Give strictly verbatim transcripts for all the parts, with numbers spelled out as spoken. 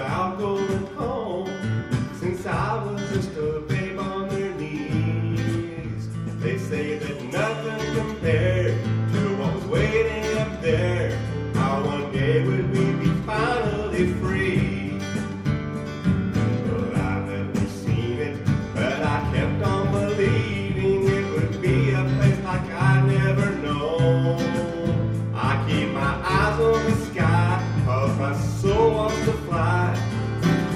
about going home, since I was just a babe on their knees. They say that nothing compared to what was waiting up there. How one day would we be finally free? But I've never seen it, but I kept on believing it would be a place like I'd never known. I keep my eyes on the sky, cause my soul wants to fly.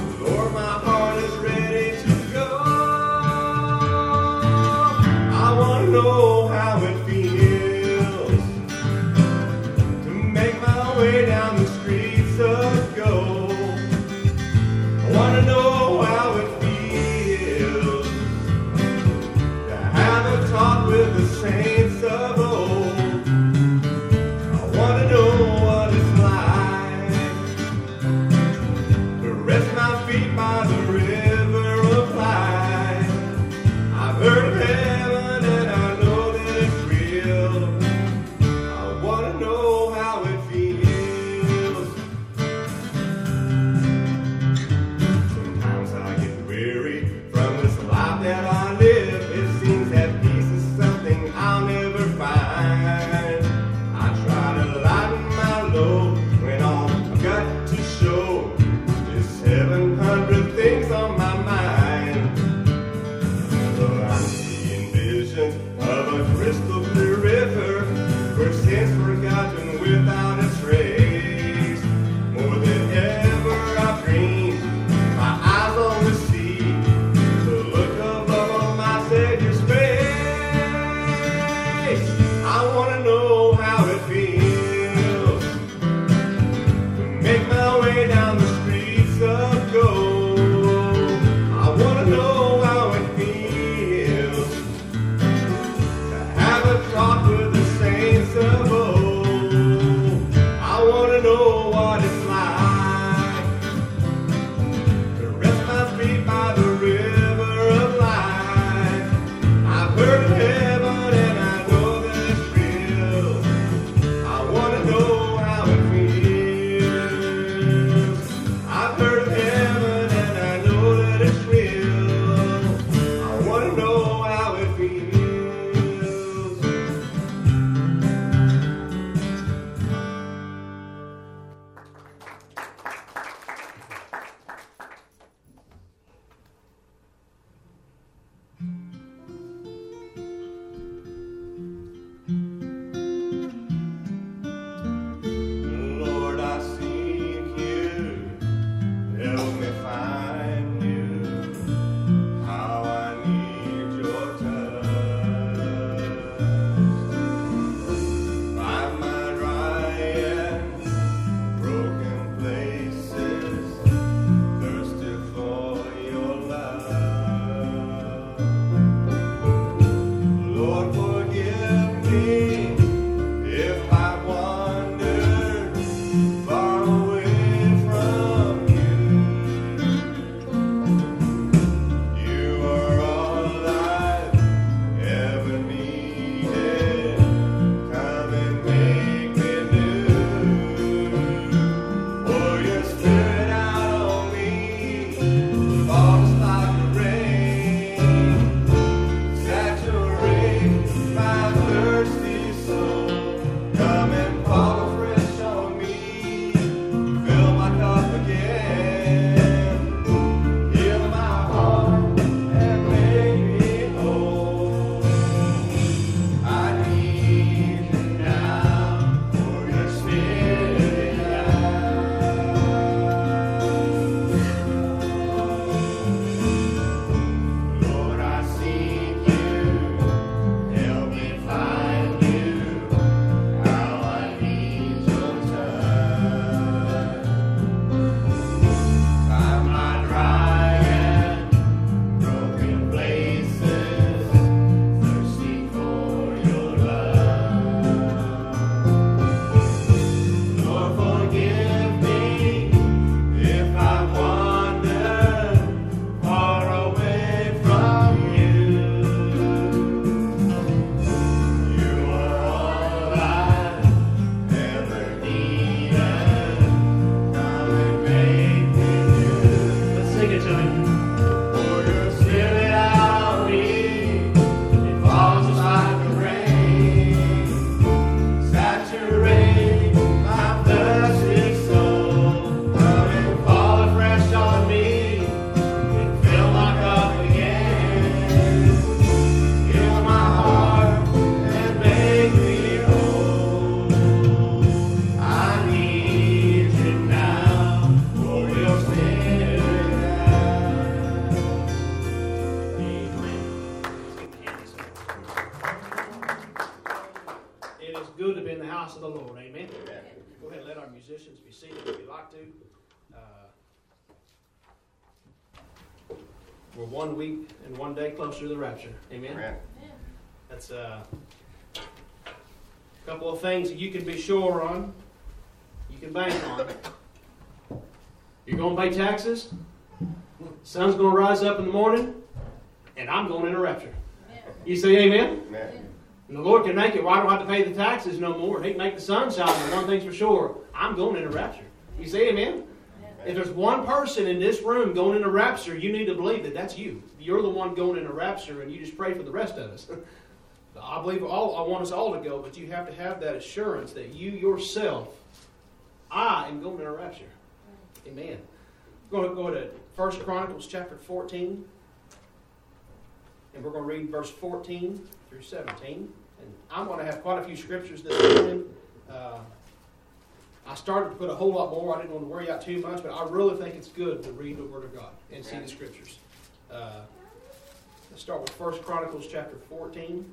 We're one week and one day closer to the rapture. Amen? Amen. That's uh, a couple of things that you can be sure on. You can bank on. You're going to pay taxes. Sun's going to rise up in the morning. And I'm going in a rapture. Amen. You say amen? Amen. And the Lord can make it where I don't have to pay the taxes no more. He can make the sun shine. And one thing's for sure, I'm going in a rapture. You say amen? If there's one person in this room going into rapture, you need to believe that that's you. You're the one going into rapture, and you just pray for the rest of us. I believe all, I want us all to go, but you have to have that assurance that you yourself, I am going into rapture. Amen. We're going to go to First Chronicles chapter fourteen, and we're going to read verse fourteen through seventeen. And I'm going to have quite a few scriptures this morning. Uh, I started to put a whole lot more. I didn't want to worry out too much, but I really think it's good to read the Word of God and see the Scriptures. Uh, let's start with First Chronicles chapter fourteen.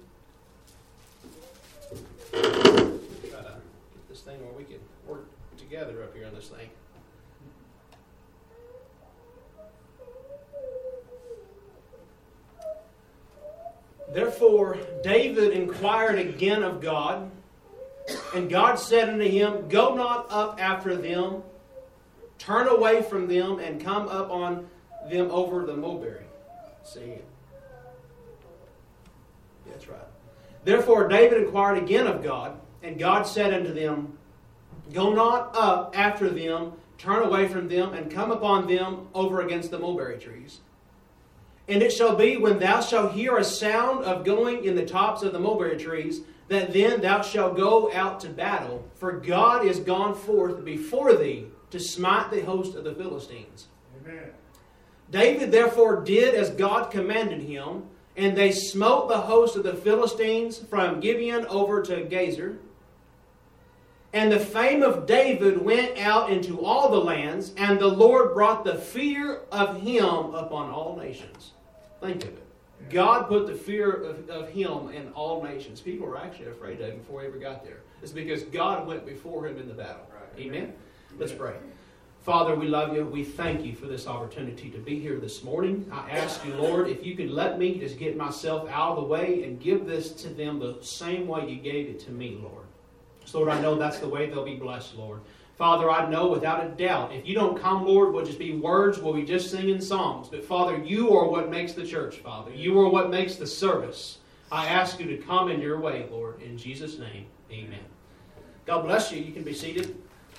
Try to get this thing where we can work together up here on this thing. Therefore, David inquired again of God, and God said unto him, Go not up after them, turn away from them, and come up on them over the mulberry. See? That's right. Therefore David inquired again of God, and God said unto them, Go not up after them, turn away from them, and come upon them over against the mulberry trees. And it shall be, when thou shalt hear a sound of going in the tops of the mulberry trees, that then thou shalt go out to battle, for God is gone forth before thee to smite the host of the Philistines. Amen. David therefore did as God commanded him, and they smote the host of the Philistines from Gibeon over to Gezer. And the fame of David went out into all the lands, and the Lord brought the fear of him upon all nations. Think of it. God put the fear of, of him in all nations. People were actually afraid of him before he ever got there. It's because God went before him in the battle. Right. Amen? Amen? Let's pray. Father, we love you. We thank you for this opportunity to be here this morning. I ask you, Lord, if you could let me just get myself out of the way and give this to them the same way you gave it to me, Lord. So, Lord, I know that's the way they'll be blessed, Lord. Father, I know without a doubt, if you don't come, Lord, we'll just be words, we'll be just singing songs. But, Father, you are what makes the church, Father. You are what makes the service. I ask you to come in your way, Lord. In Jesus' name, amen. God bless you. You can be seated.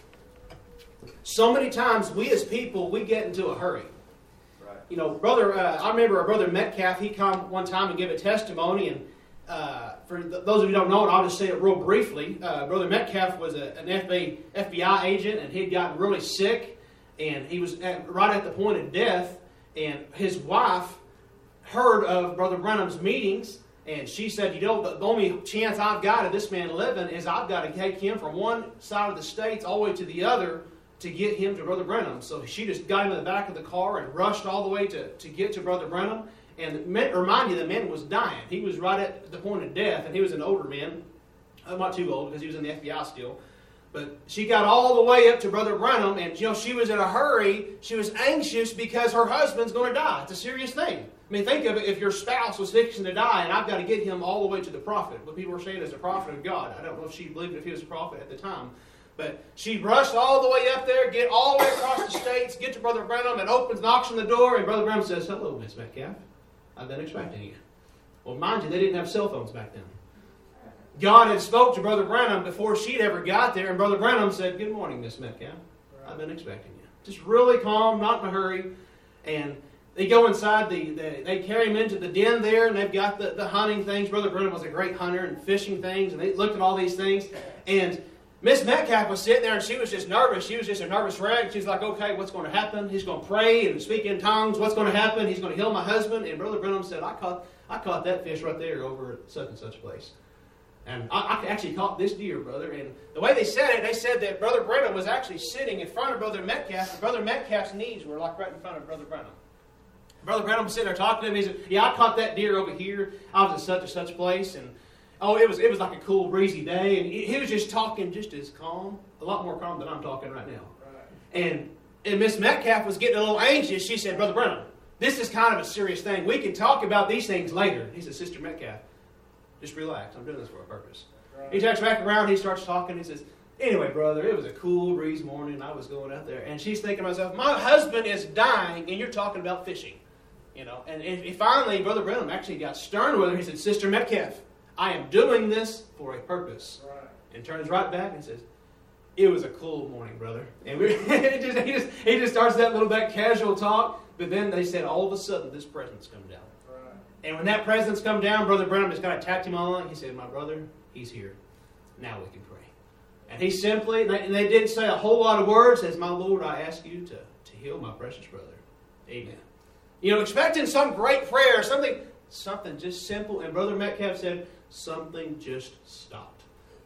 So many times, we as people, we get into a hurry. Right. You know, brother, uh, I remember our brother Metcalf, he come one time and give a testimony, and Uh, for th- those of you who don't know it, I'll just say it real briefly. Uh, Brother Metcalf was a, an F B I, F B I agent, and he'd gotten really sick, and he was at, right at the point of death, and his wife heard of Brother Branham's meetings, and she said, you know, the, the only chance I've got of this man living is I've got to take him from one side of the states all the way to the other to get him to Brother Branham. So she just got him in the back of the car and rushed all the way to, to get to Brother Branham. And remind you, the man was dying. He was right at the point of death, and he was an older man. I'm not too old because he was in the F B I still. But she got all the way up to Brother Branham, and you know she was in a hurry. She was anxious because her husband's going to die. It's a serious thing. I mean, think of it. If your spouse was fixing to die, and I've got to get him all the way to the prophet. What people were saying is the prophet of God. I don't know if she believed if he was a prophet at the time. But she rushed all the way up there, get all the way across the states, get to Brother Branham, and opens, knocks on the door, and Brother Branham says, "Hello, Miss Metcalf. I've been expecting you." Well, mind you, they didn't have cell phones back then. God had spoke to Brother Branham before she'd ever got there, and Brother Branham said, "Good morning, Miss Metcalf. I've been expecting you." Just really calm, not in a hurry. And they go inside, the, the they carry him into the den there, and they've got the, the hunting things. Brother Branham was a great hunter and fishing things, and they looked at all these things. And Miss Metcalf was sitting there, and she was just nervous. She was just a nervous wreck. She's like, okay, what's going to happen? He's going to pray and speak in tongues. What's going to happen? He's going to heal my husband. And Brother Branham said, I caught I caught that fish right there over at such and such place. And I, I actually caught this deer, brother. And the way they said it, they said that Brother Branham was actually sitting in front of Brother Metcalf, and Brother Metcalf's knees were like right in front of Brother Branham. Brother Branham was sitting there talking to him. He said, yeah, I caught that deer over here. I was in such and such place. And oh, it was it was like a cool, breezy day. And he, he was just talking just as calm, a lot more calm than I'm talking right now. Right. And, and Miss Metcalf was getting a little anxious. She said, Brother Branham, this is kind of a serious thing. We can talk about these things later. He said, Sister Metcalf, just relax. I'm doing this for a purpose. Right. He turns back around. He starts talking. He says, anyway, brother, it was a cool breeze morning. I was going out there. And she's thinking to herself, my husband is dying, and you're talking about fishing. You know, and, and finally, Brother Branham actually got stern with her. He said, Sister Metcalf, I am doing this for a purpose. Right. And turns right back and says, it was a cool morning, brother. And we, he, just, he, just, he just starts that little bit casual talk. But then they said, all of a sudden, this presence come down. Right. And when that presence come down, Brother Branham just kind of tapped him on. He said, my brother, he's here. Now we can pray. And he simply, and they, and they didn't say a whole lot of words, says, my Lord, I ask you to, to heal my precious brother. Amen. You know, expecting some great prayer, something, something just simple. And Brother Metcalf said, something just stopped.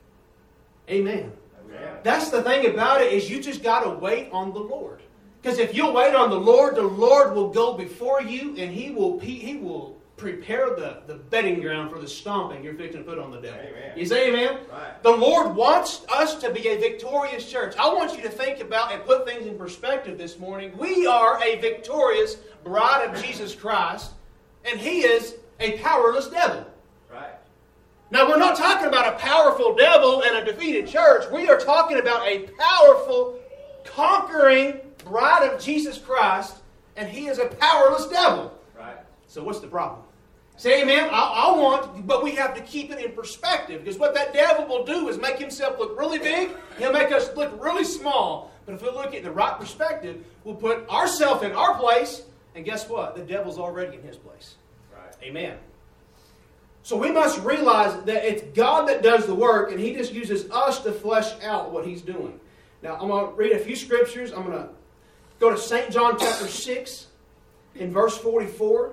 Amen. Amen. That's the thing about it, is you just got to wait on the Lord. Because if you'll wait on the Lord, the Lord will go before you, and He will he, he will prepare the, the bedding ground for the stomping you're fixing to put on the devil. Amen. You say amen? Right. The Lord wants us to be a victorious church. I want you to think about and put things in perspective this morning. We are a victorious bride of Jesus Christ, and He is a powerless devil. Right. Now, we're not talking about a powerful devil and a defeated church. We are talking about a powerful, conquering bride of Jesus Christ, and He is a powerless devil. Right. So what's the problem? Say amen. I, I want, but we have to keep it in perspective, because what that devil will do is make himself look really big. He'll make us look really small. But if we look at the right perspective, we'll put ourselves in our place, and guess what? The devil's already in his place. Right. Amen. So we must realize that it's God that does the work, and He just uses us to flesh out what He's doing. Now, I'm going to read a few scriptures. I'm going to go to Saint John chapter six in verse forty-four.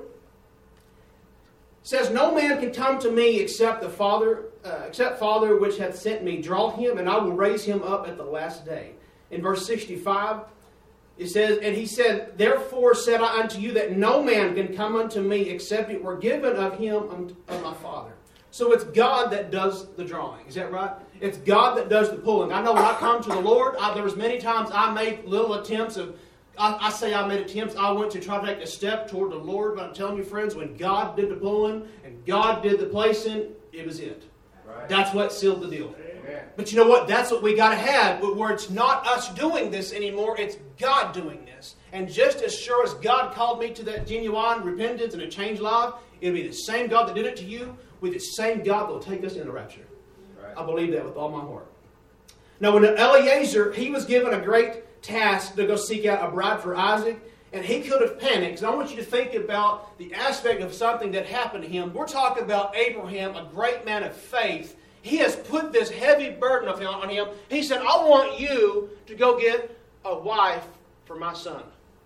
It says, no man can come to me except the Father, uh, except Father which hath sent me. Draw him, and I will raise him up at the last day. In verse sixty-five, it says, and He said, therefore said I unto you that no man can come unto me except it were given of him of my Father. So it's God that does the drawing. Is that right? It's God that does the pulling. I know when I come to the Lord, I, there was many times I made little attempts of, I, I say I made attempts, I went to try to take a step toward the Lord, but I'm telling you, friends, when God did the pulling and God did the placing, it was it. Right. That's what sealed the deal. Amen. But you know what? That's what we got to have, where it's not us doing this anymore, it's God doing this. And just as sure as God called me to that genuine repentance and a changed life, it'll be the same God that did it to you, with the same God that will take us in the rapture. Right. I believe that with all my heart. Now, when Eliezer, he was given a great task to go seek out a bride for Isaac, and he could have panicked. And I want you to think about the aspect of something that happened to him. We're talking about Abraham, a great man of faith. He has put this heavy burden of him on him. He said, I want you to go get a wife for my son.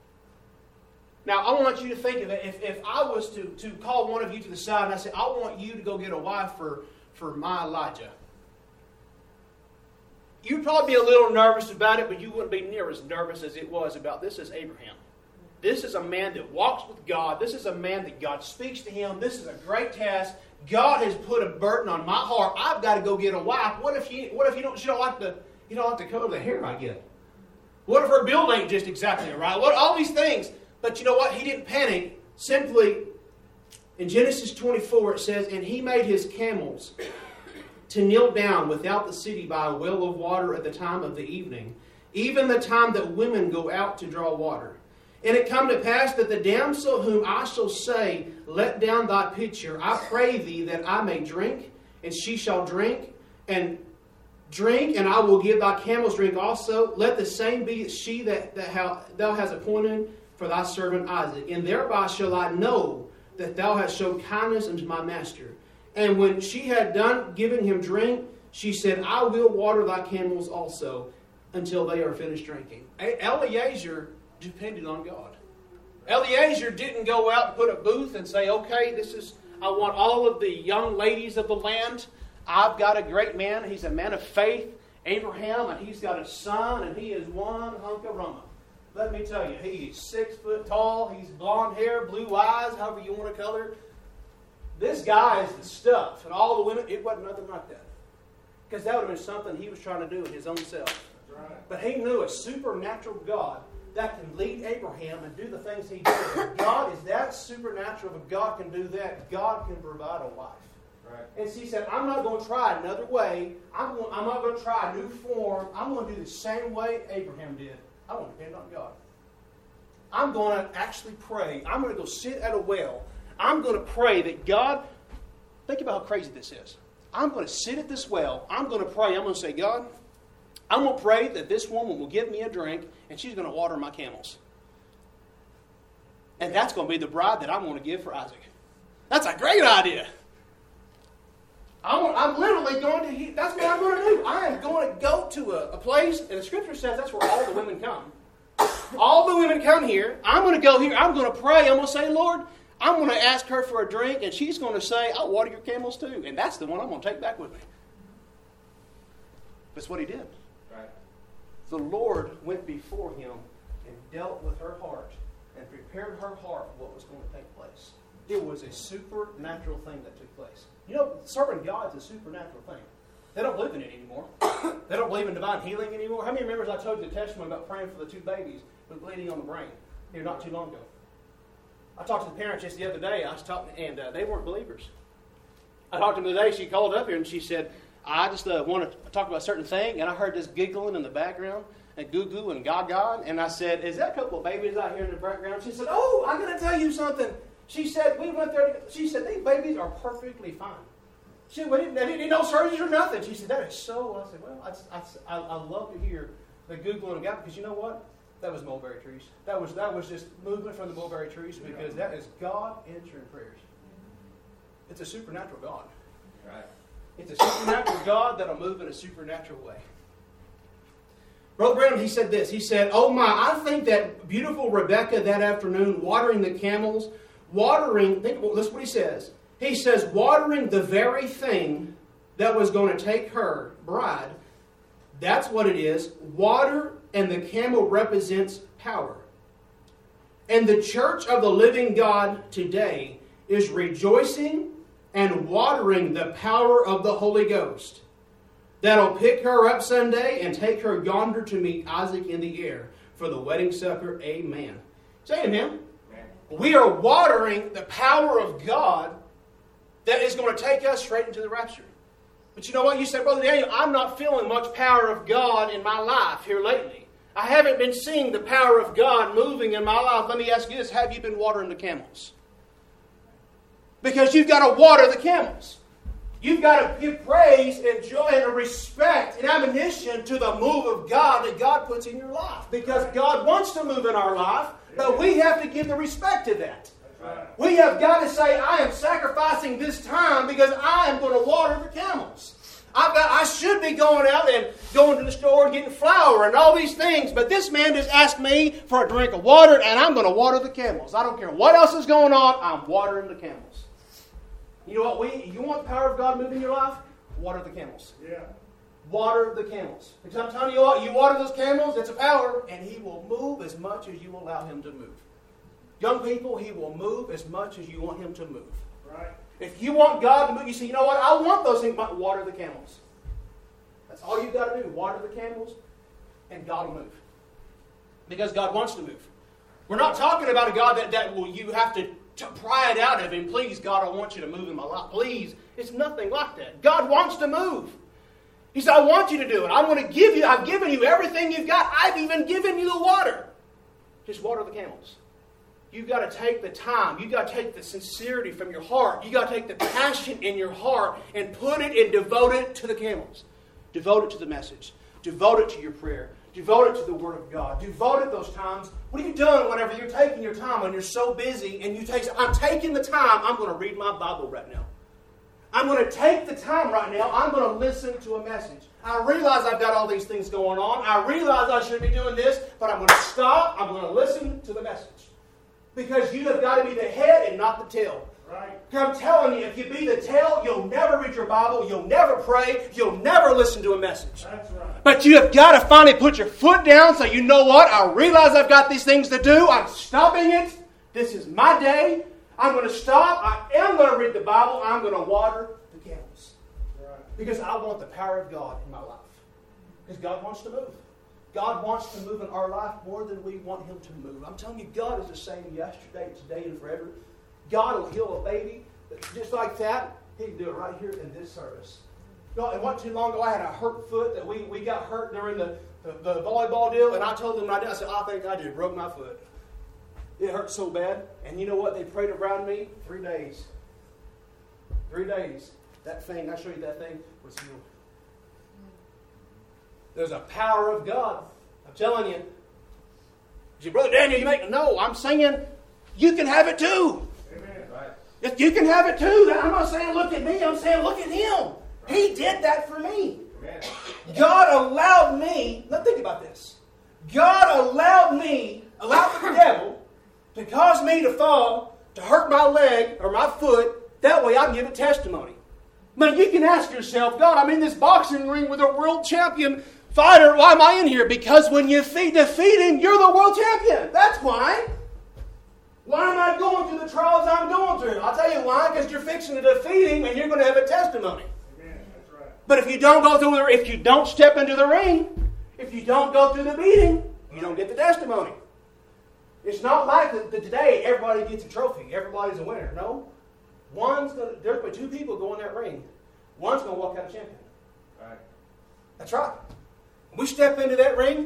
Now, I want you to think of it. If, if I was to, to call one of you to the side and I say, I want you to go get a wife for, for my Elijah. You'd probably be a little nervous about it, but you wouldn't be near as nervous as it was about this is Abraham. This is a man that walks with God. This is a man that God speaks to him. This is a great task. God has put a burden on my heart. I've got to go get a wife. What if you what if you don't she don't like the you don't like the color of the hair I get? What if her build ain't just exactly right? What all these things? But you know what? He didn't panic. Simply, in Genesis twenty-four, it says, and he made his camels to kneel down without the city by a well of water at the time of the evening, even the time that women go out to draw water. And it come to pass that the damsel whom I shall say, let down thy pitcher, I pray thee that I may drink, and she shall drink, and drink, and I will give thy camels drink also. Let the same be she that, that how, thou hast appointed for thy servant Isaac, and thereby shall I know that thou hast showed kindness unto my master. And when she had done giving him drink, she said, I will water thy camels also until they are finished drinking. Eliezer depended on God. Eliezer didn't go out and put a booth and say, okay, this is, I want all of the young ladies of the land. I've got a great man. He's a man of faith, Abraham, and he's got a son, and he is one hunk of rumma. Let me tell you, he's six foot tall. He's blonde hair, blue eyes, however you want to color. This guy is the stuff. And all the women, it wasn't nothing like that. Because that would have been something he was trying to do in his own self. Right. But he knew a supernatural God that can lead Abraham and do the things he did. If God is that supernatural, if God can do that, God can provide a wife. Right. And she said, I'm not going to try another way. I'm, going, I'm not going to try a new form. I'm going to do the same way Abraham did. I want to depend on God. I'm going to actually pray. I'm going to go sit at a well. I'm going to pray that God, think about how crazy this is. I'm going to sit at this well. I'm going to pray. I'm going to say, God, I'm going to pray that this woman will give me a drink and she's going to water my camels. And that's going to be the bride that I'm going to give for Isaac. That's a great idea. I'm, I'm literally going to, that's what I'm going to do. I am going to go to a, a place, and the scripture says that's where all the women come. All the women come here. I'm going to go here. I'm going to pray. I'm going to say, Lord, I'm going to ask her for a drink, and she's going to say, I'll water your camels too. And that's the one I'm going to take back with me. That's what he did. Right. The Lord went before him and dealt with her heart and prepared her heart for what was going to take place. It was a supernatural thing that took place. You know, serving God is a supernatural thing. They don't believe in it anymore. They don't believe in divine healing anymore. How many remembers I told you the testimony about praying for the two babies with bleeding on the brain here not too long ago? I talked to the parents just the other day. I was talking, and uh, they weren't believers. I talked to them today. She called up here and she said, I just uh, want to talk about a certain thing. And I heard this giggling in the background and goo goo and gaga. And I said, is that a couple of babies out here in the background? She said, oh, I'm going to tell you something. She said, we went there. She said, these babies are perfectly fine. She said, we didn't, they didn't need no surgery or nothing. She said, that is so. I said, well, I, I, I love to hear the googling and gaga, because you know what? That was mulberry trees. That was that was just movement from the mulberry trees, because that is God answering prayers. It's a supernatural God. Right. It's a supernatural God that'll move in a supernatural way. Brother Branham, he said this. He said, oh my, I think that beautiful Rebecca that afternoon watering the camels, watering, think, well, listen what he says. He says, watering the very thing that was going to take her, bride, that's what it is. Water and the camel represents power. And the church of the living God today is rejoicing and watering the power of the Holy Ghost that'll pick her up Sunday and take her yonder to meet Isaac in the air for the wedding supper. Amen. Say amen. Amen. We are watering the power of God that is going to take us straight into the rapture. But you know what? You said, Brother Daniel, I'm not feeling much power of God in my life here lately. I haven't been seeing the power of God moving in my life. Let me ask you this. Have you been watering the camels? Because you've got to water the camels. You've got to give praise and joy and respect and admonition to the move of God that God puts in your life. Because God wants to move in our life, but we have to give the respect to that. Right. We have got to say, I am sacrificing this time because I am going to water the camels. I've got, I should be going out and going to the store and getting flour and all these things, but this man just asked me for a drink of water, and I'm going to water the camels. I don't care what else is going on, I'm watering the camels. You know what? We, you want the power of God moving in your life? Water the camels. Yeah. Water the camels. Because I'm telling you what, you water those camels, it's a power, and He will move as much as you allow Him to move. Young people, He will move as much as you want Him to move. Right. If you want God to move, you say, you know what, I want those things, but water the camels. That's all you've got to do. Water the camels, and God will move. Because God wants to move. We're not talking about a God that, that will you have to, to pry it out of Him. Please, God, I want you to move in my life. Please. It's nothing like that. God wants to move. He said, I want you to do it. I want to give you, I've given you everything you've got. I've even given you the water. Just water the camels. You've got to take the time. You've got to take the sincerity from your heart. You've got to take the passion in your heart and put it and devote it to the camels. Devote it to the message. Devote it to your prayer. Devote it to the Word of God. Devote it those times. What are you doing whenever you're taking your time when you're so busy and you take, I'm taking the time, I'm going to read my Bible right now. I'm going to take the time right now, I'm going to listen to a message. I realize I've got all these things going on. I realize I should be doing this, but I'm going to stop. I'm going to listen to the message. Because you have got to be the head and not the tail. Right. I'm telling you, if you be the tail, you'll never read your Bible, you'll never pray, you'll never listen to a message. That's right. But you have got to finally put your foot down so you know what? I realize I've got these things to do. I'm stopping it. This is my day. I'm going to stop. I am going to read the Bible. I'm going to water the camels. Right. Because I want the power of God in my life. Because God wants to move. God wants to move in our life more than we want Him to move. I'm telling you, God is the same yesterday, today, and forever. God will heal a baby just like that. He can do it right here in this service. God, it wasn't too long ago I had a hurt foot that we, we got hurt during the, the, the volleyball deal, and I told them I did. I said, I think I just broke my foot. It hurt so bad. And you know what? They prayed around me three days. Three days. That thing, I showed you that thing, was healed. There's a power of God. I'm telling you. You Brother Daniel, you make no. I'm saying you can have it too. Amen. Right. If you can have it too. I'm not saying look at me. I'm saying look at Him. He did that for me. Amen. God allowed me. Now think about this. God allowed me, allowed the devil to cause me to fall, to hurt my leg or my foot. That way I can give a testimony. Man, you can ask yourself, God, I'm in this boxing ring with a world champion fighter. Why am I in here? Because when you defeat him, you're the world champion. That's why. Why am I going through the trials I'm going through? I'll tell you why. Because you're fixing to defeat him and you're going to have a testimony. Amen. That's right. But if you don't go through the, if you don't step into the ring, if you don't go through the beating, you don't get the testimony. It's not like that today everybody gets a trophy. Everybody's a winner. No. One's going to, there's two people go in that ring. One's going to walk out a champion. Right. That's right. When we step into that ring,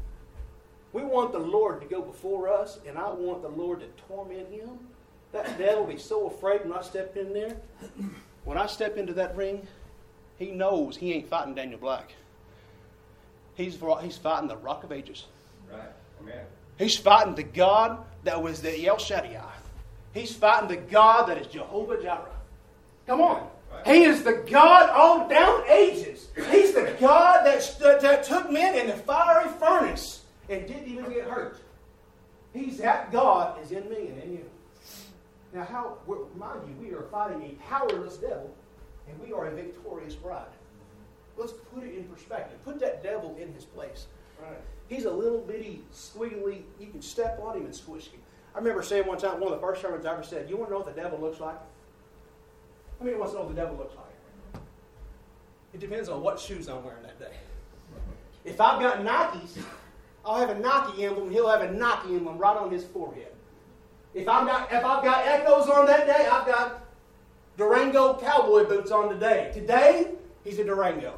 we want the Lord to go before us, and I want the Lord to torment him. That devil will be so afraid when I step in there. When I step into that ring, he knows he ain't fighting Daniel Black. He's, he's fighting the Rock of Ages. Right. Amen. He's fighting the God that was the El Shaddai. He's fighting the God that is Jehovah Jireh. Come on. He is the God all down ages. He's the God that, st- that took men in the fiery furnace and didn't even get hurt. He's that God is in me and in you. Now, how? Mind you, we are fighting a powerless devil, and we are a victorious bride. Let's put it in perspective. Put that devil in his place. Right. He's a little bitty, squiggly. You can step on him and squish him. I remember saying one time, one of the first sermons I ever said, you want to know what the devil looks like? How many wants to know what the devil looks like? It depends on what shoes I'm wearing that day. If I've got Nikes, I'll have a Nike emblem. He'll have a Nike emblem right on his forehead. If I've got if I've got Echoes on that day, I've got Durango cowboy boots on today. Today, he's a Durango.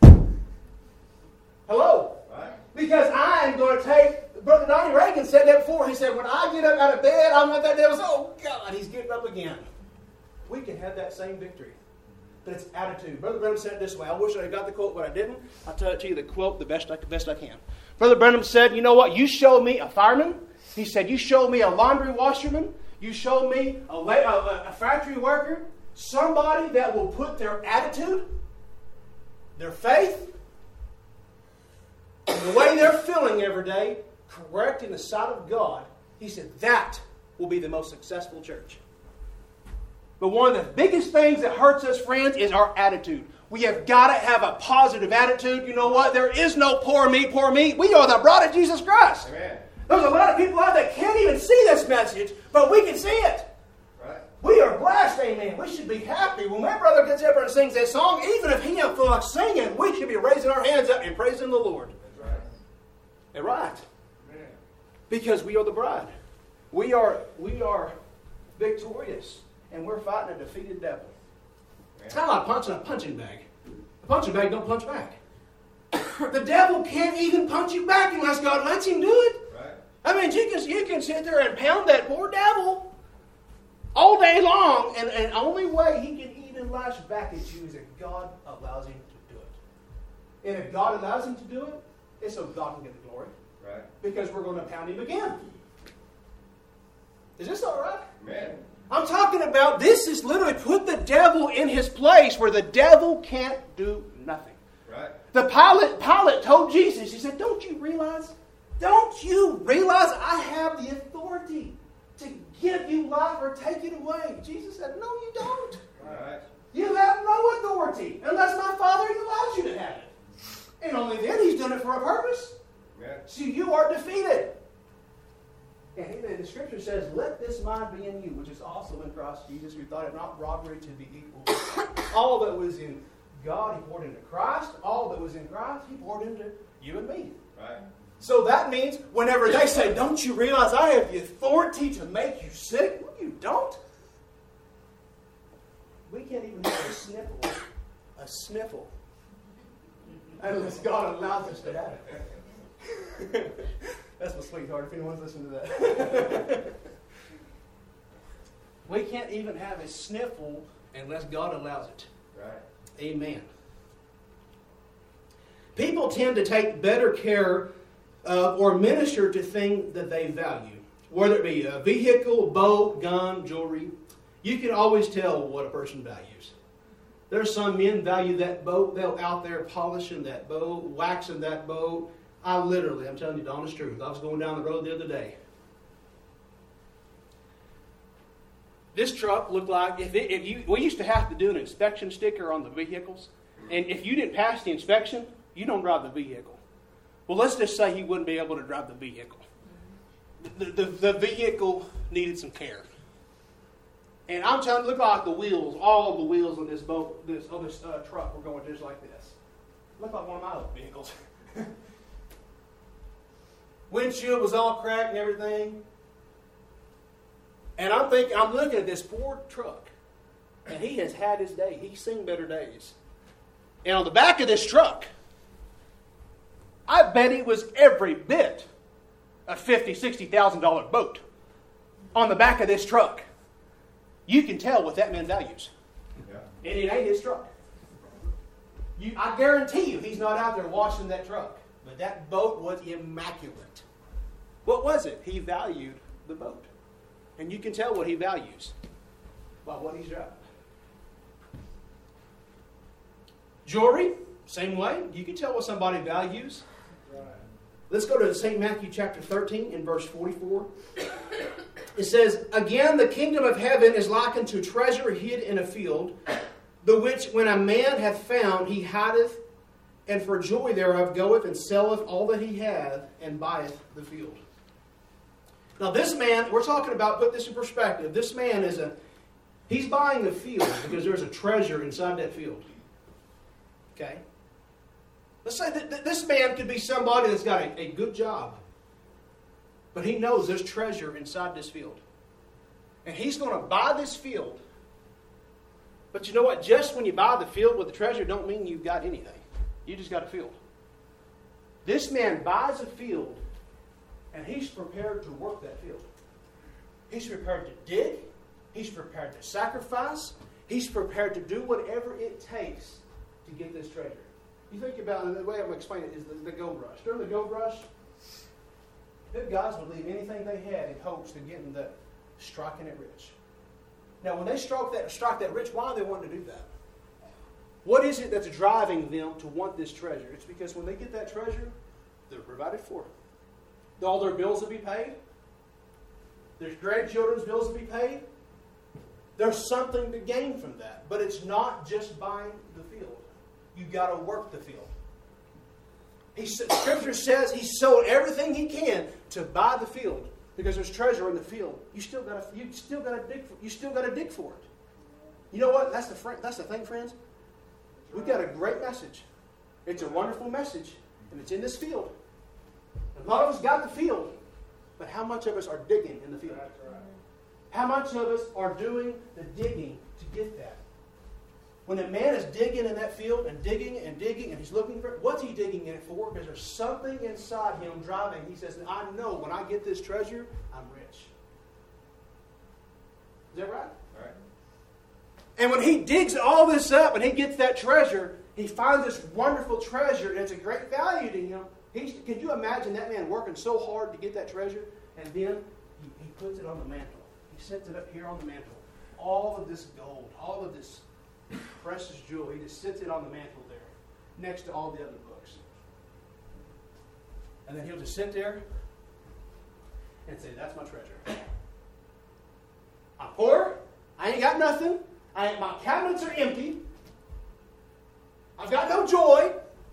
Hello? Right. Because I am going to take, Brother Donnie Reagan said that before. He said, when I get up out of bed, I want that devil to say, oh God, he's getting up again. We can have that same victory. But it's attitude. Brother Branham said it this way. I wish I had got the quote, but I didn't. I'll tell it to you the quote the best I, best I can. Brother Branham said, you know what? You show me a fireman. He said, you show me a laundry washerman. You show me a, a, a factory worker. Somebody that will put their attitude, their faith, and the way they're feeling every day correct in the sight of God. He said, that will be the most successful church. But one of the biggest things that hurts us, friends, is our attitude. We have got to have a positive attitude. You know what? There is no poor me, poor me. We are the bride of Jesus Christ. Amen. There's a lot of people out there that can't even see this message, but we can see it. Right. We are blessed, amen. We should be happy. When my brother gets up and sings that song, even if he don't feel like singing, we should be raising our hands up and praising the Lord. That's right. They're right. Amen. Because we are the bride. We are, we are victorious. And we're fighting a defeated devil. It's kind of like punching a punching bag. A punching bag don't punch back. The devil can't even punch you back unless God lets him do it. Right. I mean, you can, you can sit there and pound that poor devil all day long, and the only way he can even lash back at you is if God allows him to do it. And if God allows him to do it, It's so God can get the glory. Right. Because we're going to pound him again. Is this all right? Man. I'm talking about this is literally put the devil in his place where the devil can't do nothing. Right. The Pilate, Pilate told Jesus, he said, don't you realize, don't you realize I have the authority to give you life or take it away? Jesus said, no, you don't. Right. You have no authority unless my Father allows you to have it. And only then he's done it for a purpose. Yeah. So you are defeated. And he, the scripture says, let this mind be in you, which is also in Christ Jesus, who thought it not robbery to be equal. All that was in God, he poured into Christ. All that was in Christ, he poured into you and me. Right. So that means whenever they say, don't you realize I have the authority to make you sick? No, you don't. We can't even have a sniffle. A sniffle. Unless God allows us to have it. That's my sweetheart, if anyone's listening to that. We can't even have a sniffle unless God allows it. Right. Amen. People tend to take better care of or minister to things that they value. Whether it be a vehicle, boat, gun, jewelry. You can always tell what a person values. There's some men value that boat. They're out there polishing that boat, waxing that boat. I literally, I'm telling you the honest truth. I was going down the road the other day. This truck looked like, if, it, if you, we used to have to do an inspection sticker on the vehicles. And if you didn't pass the inspection, you don't drive the vehicle. Well, let's just say he wouldn't be able to drive the vehicle. The, the, the vehicle needed some care. And I'm telling you, look like the wheels, all the wheels on this boat, this on this uh, truck were going just like this. Look like one of my old vehicles. Windshield was all cracked and everything. And I'm thinking, I'm looking at this poor truck. And he has had his day. He's seen better days. And on the back of this truck, I bet it was every bit a fifty thousand dollars, sixty thousand dollars boat on the back of this truck. You can tell what that man values. Yeah. And it ain't his truck. You, I guarantee you he's not out there washing that truck. But that boat was immaculate. What was it? He valued the boat. And you can tell what he values by what he's driving. Jewelry, same way. You can tell what somebody values. Right. Let's go to Saint Matthew chapter thirteen in verse forty-four. It says, again, the kingdom of heaven is likened to treasure hid in a field, the which when a man hath found, he hideth, and for joy thereof goeth and selleth all that he hath, and buyeth the field. Now this man, we're talking about, put this in perspective, this man is a, he's buying the field because there's a treasure inside that field. Okay? Let's say that this man could be somebody that's got a, a good job. But he knows there's treasure inside this field. And he's going to buy this field. But you know what? Just when you buy the field with the treasure, don't mean you've got anything. You just got a field. This man buys a field, and he's prepared to work that field. He's prepared to dig. He's prepared to sacrifice. He's prepared to do whatever it takes to get this treasure. You think about it, the way I'm going to explain it is the, the gold rush. During the gold rush, the guys would leave anything they had in hopes of getting the striking it rich. Now, when they strike that, strike that rich, why do they want to do that? What is it that's driving them to want this treasure? It's because when they get that treasure, they're provided for. All their bills will be paid. Their grandchildren's bills will be paid. There's something to gain from that. But it's not just buying the field. You've got to work the field. He, Scripture says he sold everything he can to buy the field because there's treasure in the field. You still got to. You still got to dig. For, you still got to dig for it. You know what? That's the that's the thing, friends. We've got a great message. It's a wonderful message, and it's in this field. A lot of us got the field, but how much of us are digging in the field? How much of us are doing the digging to get that? When a man is digging in that field and digging and digging and he's looking for it, what's he digging in it for? Because there's something inside him driving. He says, I know when I get this treasure, I'm rich. Is that right? Right. And when he digs all this up and he gets that treasure, he finds this wonderful treasure and it's a great value to him. He's, could you imagine that man working so hard to get that treasure? And then he, he puts it on the mantle. He sets it up here on the mantle. All of this gold, all of this precious jewel, he just sits it on the mantle there, next to all the other books. And then he'll just sit there and say, that's my treasure. I'm poor. I ain't got nothing. I ain't, my cabinets are empty. I've got no joy.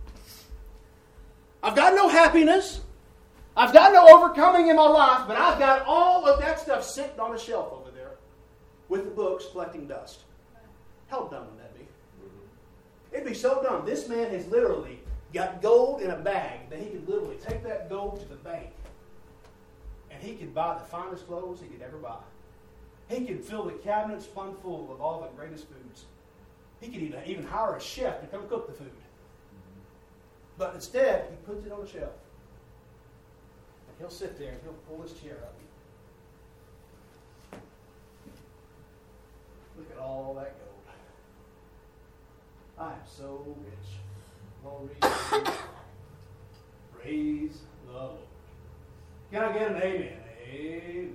I've got no happiness. I've got no overcoming in my life, but I've got all of that stuff sitting on a shelf over there with the books collecting dust. How dumb would that be? Mm-hmm. It'd be so dumb. This man has literally got gold in a bag that he could literally take that gold to the bank and he could buy the finest clothes he could ever buy. He could fill the cabinets plumb full of all the greatest foods. He could even, even hire a chef to come cook the food. But instead, he puts it on a shelf. And he'll sit there and he'll pull his chair up. Look at all that gold. I am so rich. Glory. Praise the Lord. Can I get an amen? Amen.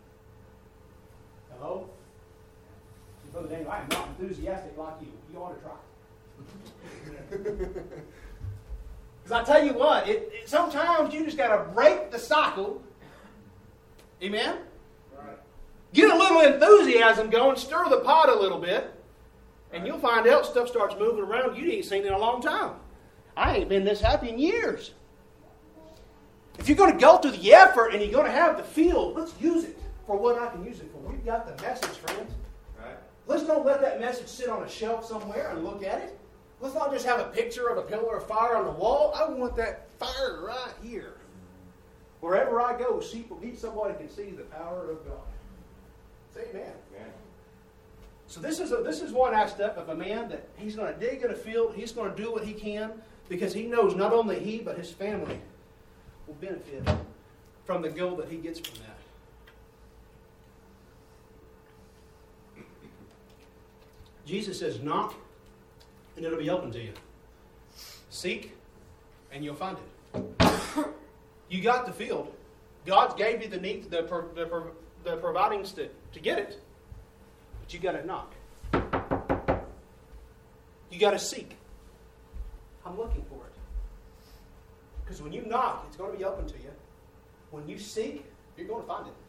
Hello? Brother Daniel, I am not enthusiastic like you. You ought to try. Because I tell you what, it, it, sometimes you just got to break the cycle. Amen? Right. Get a little enthusiasm going, stir the pot a little bit, and you'll find out stuff starts moving around you ain't seen in a long time. I ain't been this happy in years. If you're going to go through the effort and you're going to have the field, let's use it for what I can use it for. We've got the message, friends. Right. Let's don't let that message sit on a shelf somewhere and look at it. Let's not just have a picture of a pillar of fire on the wall. I want that fire right here. Wherever I go, see, somebody can see the power of God. Say amen. Amen. So this is a, this is one aspect of a man that he's going to dig in a field. He's going to do what he can because he knows not only he but his family will benefit from the gold that he gets from that. Jesus says, knock, and it'll be open to you. Seek, and you'll find it. You got the field. God gave you the need, the, the, the providings to, to get it, but you got to knock. You got to seek. I'm looking for it. Because when you knock, it's going to be open to you. When you seek, you're going to find it.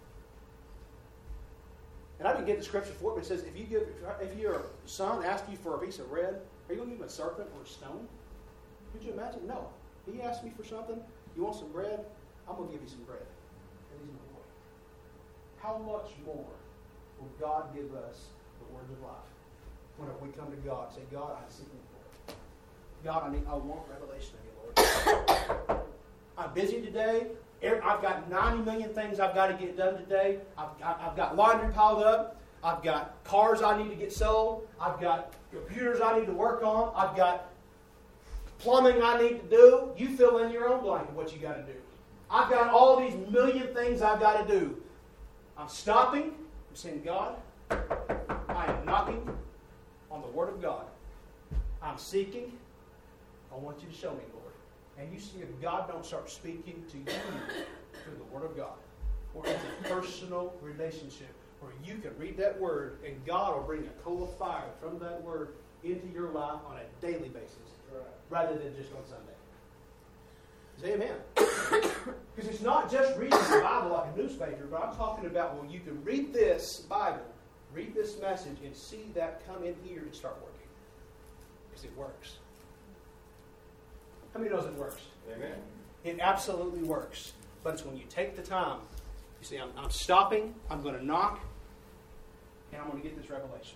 And I didn't get the scripture for it, but it says, if you give, if your son asks you for a piece of bread, are you going to give him a serpent or a stone? Could you imagine? No. He asked me for something. You want some bread? I'm going to give you some bread. And he's my boy. How much more will God give us the words of life? Whenever we come to God and say, God, I'm seeking for it. God, I need, I want revelation of you, Lord. I'm busy today. I've got ninety million things I've got to get done today. I've, I've got laundry piled up. I've got cars I need to get sold. I've got computers I need to work on. I've got plumbing I need to do. You fill in your own blank of what you got to do. I've got all these million things I've got to do. I'm stopping. I'm saying, God, I am knocking on the Word of God. I'm seeking. I want you to show me, Lord. And you see if God don't start speaking to you through the Word of God, or it's a personal relationship where you can read that Word and God will bring a coal of fire from that Word into your life on a daily basis, right, rather than just on Sunday. Say amen. Because it's not just reading the Bible like a newspaper, but I'm talking about, well, you can read this Bible, read this message, and see that come in here and start working. Because it works. How many knows it works? Amen. It absolutely works. But it's when you take the time. You see, I'm, I'm stopping, I'm going to knock, and I'm going to get this revelation.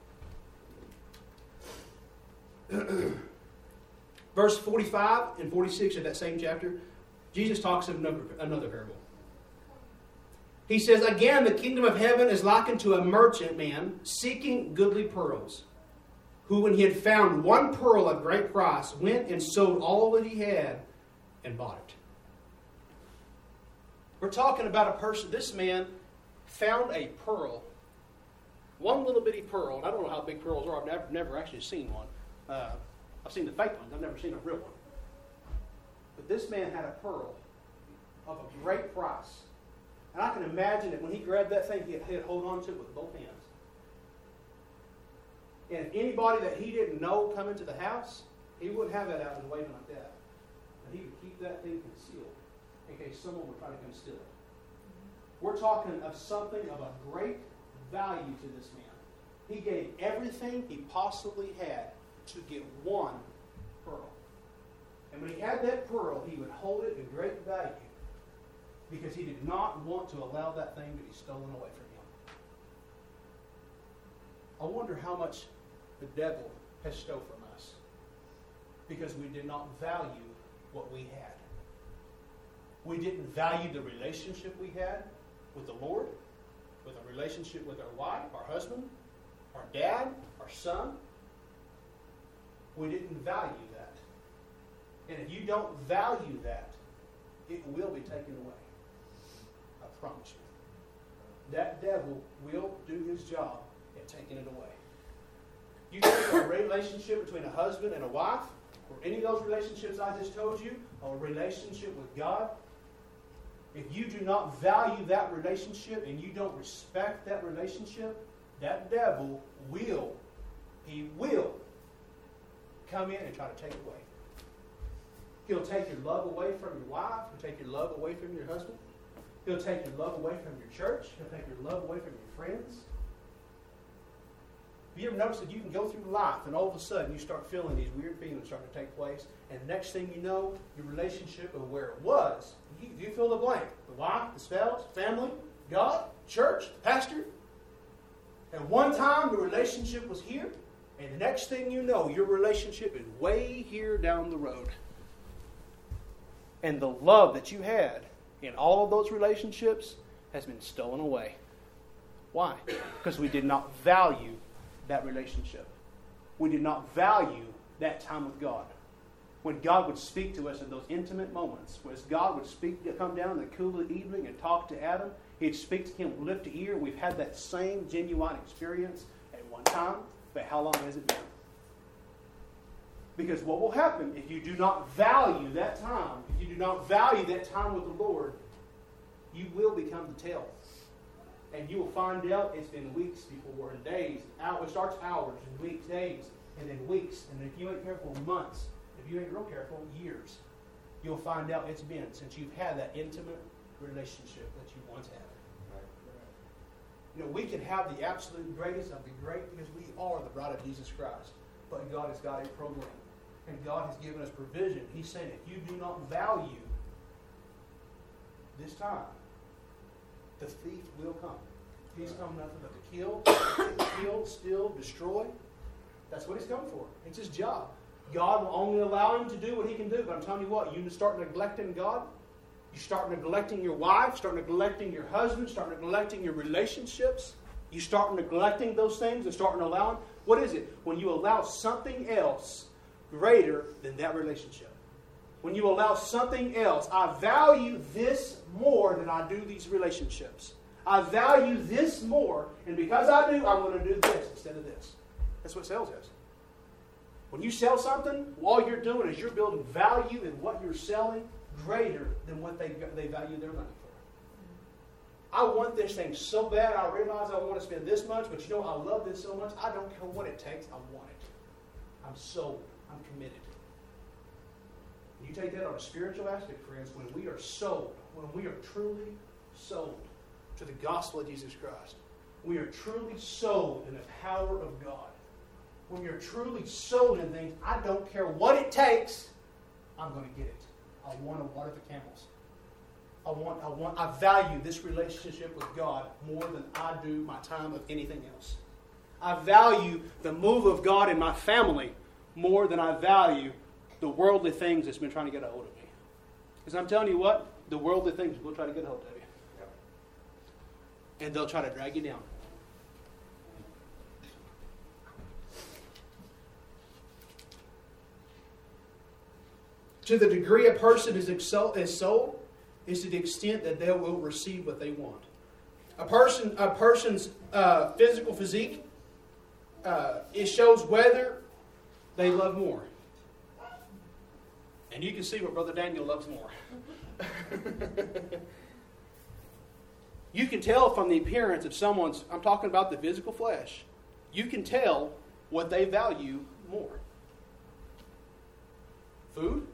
Verse forty-five and forty-six of that same chapter, Jesus talks of another, another parable. He says, again, the kingdom of heaven is likened to a merchant man seeking goodly pearls, who, when he had found one pearl of great price, went and sold all that he had and bought it. We're talking about a person, this man found a pearl, one little bitty pearl, and I don't know how big pearls are, I've never, never actually seen one. Uh, I've seen the fake ones, I've never seen a real one. But this man had a pearl of a great price. And I can imagine that when he grabbed that thing, he'd, he'd hold on to it with both hands. And if anybody that he didn't know come into the house, he wouldn't have that out and waving like that. But he would keep that thing concealed in case someone would try to come steal it. We're talking of something of a great value to this man. He gave everything he possibly had to get one pearl. And when he had that pearl, he would hold it in great value because he did not want to allow that thing to be stolen away from him. I wonder how much the devil has stolen from us because we did not value what we had. We didn't value the relationship we had with the Lord, with a relationship with our wife, our husband, our dad, our son. We didn't value that. And if you don't value that, it will be taken away. I promise you. That devil will do his job at taking it away. You take a relationship between a husband and a wife, or any of those relationships I just told you, or a relationship with God, if you do not value that relationship and you don't respect that relationship, that devil will, he will come in and try to take it away. He'll take your love away from your wife. He'll take your love away from your husband. He'll take your love away from your church. He'll take your love away from your friends. Have you ever noticed that you can go through life and all of a sudden you start feeling these weird feelings starting to take place, and the next thing you know, your relationship of where it was, you, you fill the blank. The wife, the spouse, family, God, church, pastor. At one time, the relationship was here, and the next thing you know, your relationship is way here down the road. And the love that you had in all of those relationships has been stolen away. Why? Because we did not value that relationship. We did not value that time with God. When God would speak to us in those intimate moments, when God would speak, come down in the cool of the evening and talk to Adam, he'd speak to him, lift the ear. We've had that same genuine experience at one time, but how long has it been? Because what will happen if you do not value that time, if you do not value that time with the Lord, you will become the tail. And you will find out it's been weeks before, and days. It starts hours, and weeks, days, and then weeks. And if you ain't careful, months. If you ain't real careful, years. You'll find out it's been since you've had that intimate relationship that you once had. Right. You know, we can have the absolute greatest of the great because we are the bride of Jesus Christ. But God has got a program. And God has given us provision. He's saying if you do not value this time, the thief will come. He's come nothing but to kill, kill, steal, destroy. That's what he's come for. It's his job. God will only allow him to do what he can do. But I'm telling you what, you start neglecting God, you start neglecting your wife, start neglecting your husband, start neglecting your relationships, you start neglecting those things and start allowing. What is it? When you allow something else greater than that relationship. When you allow something else, I value this more than I do these relationships. I value this more, and because I do, I'm going to do this instead of this. That's what sales is. When you sell something, all you're doing is you're building value in what you're selling greater than what they, they value their money for. I want this thing so bad, I realize I want to spend this much, but you know, I love this so much, I don't care what it takes, I want it. I'm sold. I'm committed. You take that on a spiritual aspect, friends, when we are sold, when we are truly sold to the gospel of Jesus Christ, we are truly sold in the power of God. When you're truly sold in things, I don't care what it takes, I'm going to get it. I want to water the camels. I want, I want, I value this relationship with God more than I do my time of anything else. I value the move of God in my family more than I value the worldly things that's been trying to get a hold of me. Because I'm telling you what, the worldly things will try to get a hold of you. And they'll try to drag you down. To the degree a person is, exalt, is sold, is to the extent that they will receive what they want. A person, a person's uh, physical physique, uh, it shows whether they love more. And you can see what Brother Daniel loves more. You can tell from the appearance of someone's, I'm talking about the physical flesh, you can tell what they value more. Food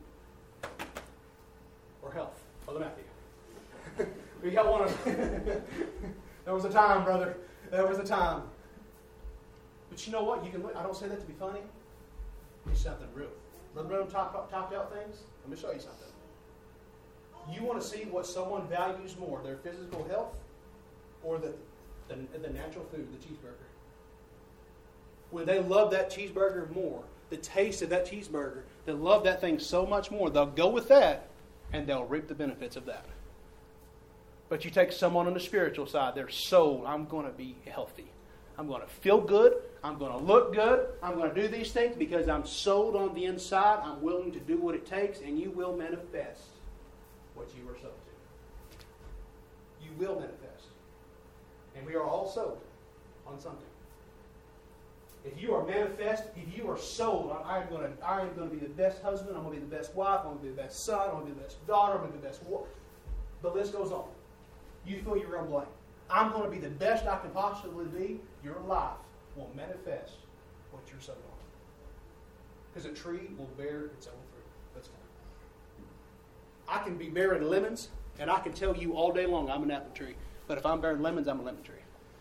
or health? Brother Matthew. We got one of them. There was a time, brother. There was a time. But you know what? You can. I don't say that to be funny. It's something real. Brother Branham top, topped out things. Let me show you something. You want to see what someone values more, their physical health or the, the, the natural food, the cheeseburger? When they love that cheeseburger more, the taste of that cheeseburger, they love that thing so much more, they'll go with that and they'll reap the benefits of that. But you take someone on the spiritual side, they're sold, I'm going to be healthy. I'm going to feel good. I'm going to look good. I'm going to do these things because I'm sold on the inside. I'm willing to do what it takes, and you will manifest what you are sold to. You will manifest. And we are all sold on something. If you are manifest, if you are sold on, I am going to, I am going to be the best husband, I'm going to be the best wife, I'm going to be the best son, I'm going to be the best daughter, I'm going to be the best wife. The list goes on. You fill your own blank. I'm going to be the best I can possibly be. Your life will manifest what you're sowing on. Because a tree will bear its own fruit. That's fine. I can be bearing lemons, and I can tell you all day long I'm an apple tree. But if I'm bearing lemons, I'm a lemon tree.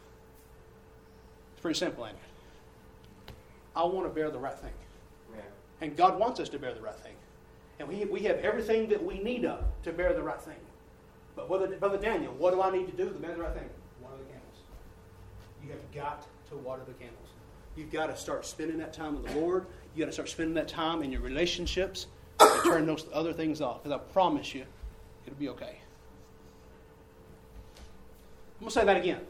It's pretty simple, ain't it? I want to bear the right thing. Yeah. And God wants us to bear the right thing. And we, we have everything that we need of to bear the right thing. But Brother, Brother Daniel, what do I need to do to bear the right thing? Water the camels. You have got to water the camels. You've got to start spending that time with the Lord. You've got to start spending that time in your relationships and turn those other things off. Because I promise you, it'll be okay. I'm going to say that again.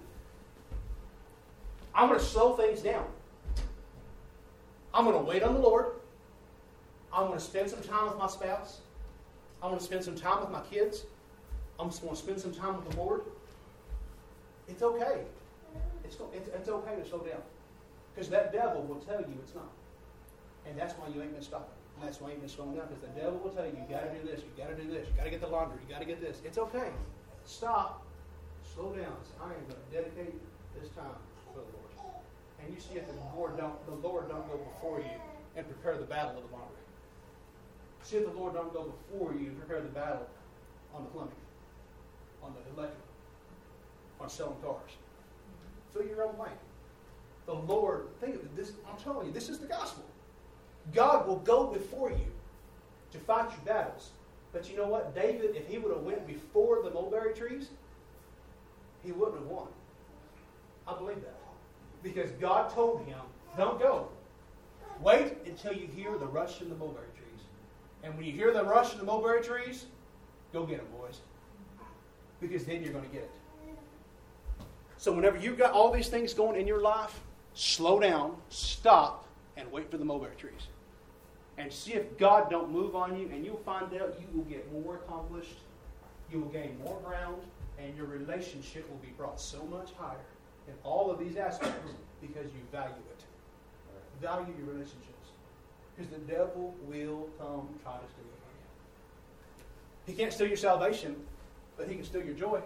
I'm going to slow things down. I'm going to wait on the Lord. I'm going to spend some time with my spouse. I'm going to spend some time with my kids. I'm just going to spend some time with the Lord. It's okay. It's, it's, it's okay to slow down. Because that devil will tell you it's not. And that's why you ain't been stopping. And that's why you ain't been slowing down. Because the devil will tell you, you got to do this, you got to do this, you got to get the laundry, you got to get this. It's okay. Stop. Slow down. Say, I am going to dedicate this time for the Lord. And you see if the Lord don't, the Lord don't go before you and prepare the battle of the laundry. See if the Lord don't go before you and prepare the battle on the plumbing, on the electrical, on selling cars. Fill your own lane. The Lord, think of it, this, I'm telling you, this is the gospel. God will go before you to fight your battles. But you know what? David, if he would have went before the mulberry trees, he wouldn't have won. I believe that. Because God told him, don't go. Wait until you hear the rush in the mulberry trees. And when you hear the rush in the mulberry trees, go get them, boys. Because then you're going to get it. So whenever you've got all these things going in your life, slow down, stop, and wait for the mulberry trees. And see if God don't move on you, and you'll find out you will get more accomplished, you will gain more ground, and your relationship will be brought so much higher in all of these aspects because you value it. Value your relationships. Because the devil will come try to steal it from you. He can't steal your salvation, but he can steal your joy.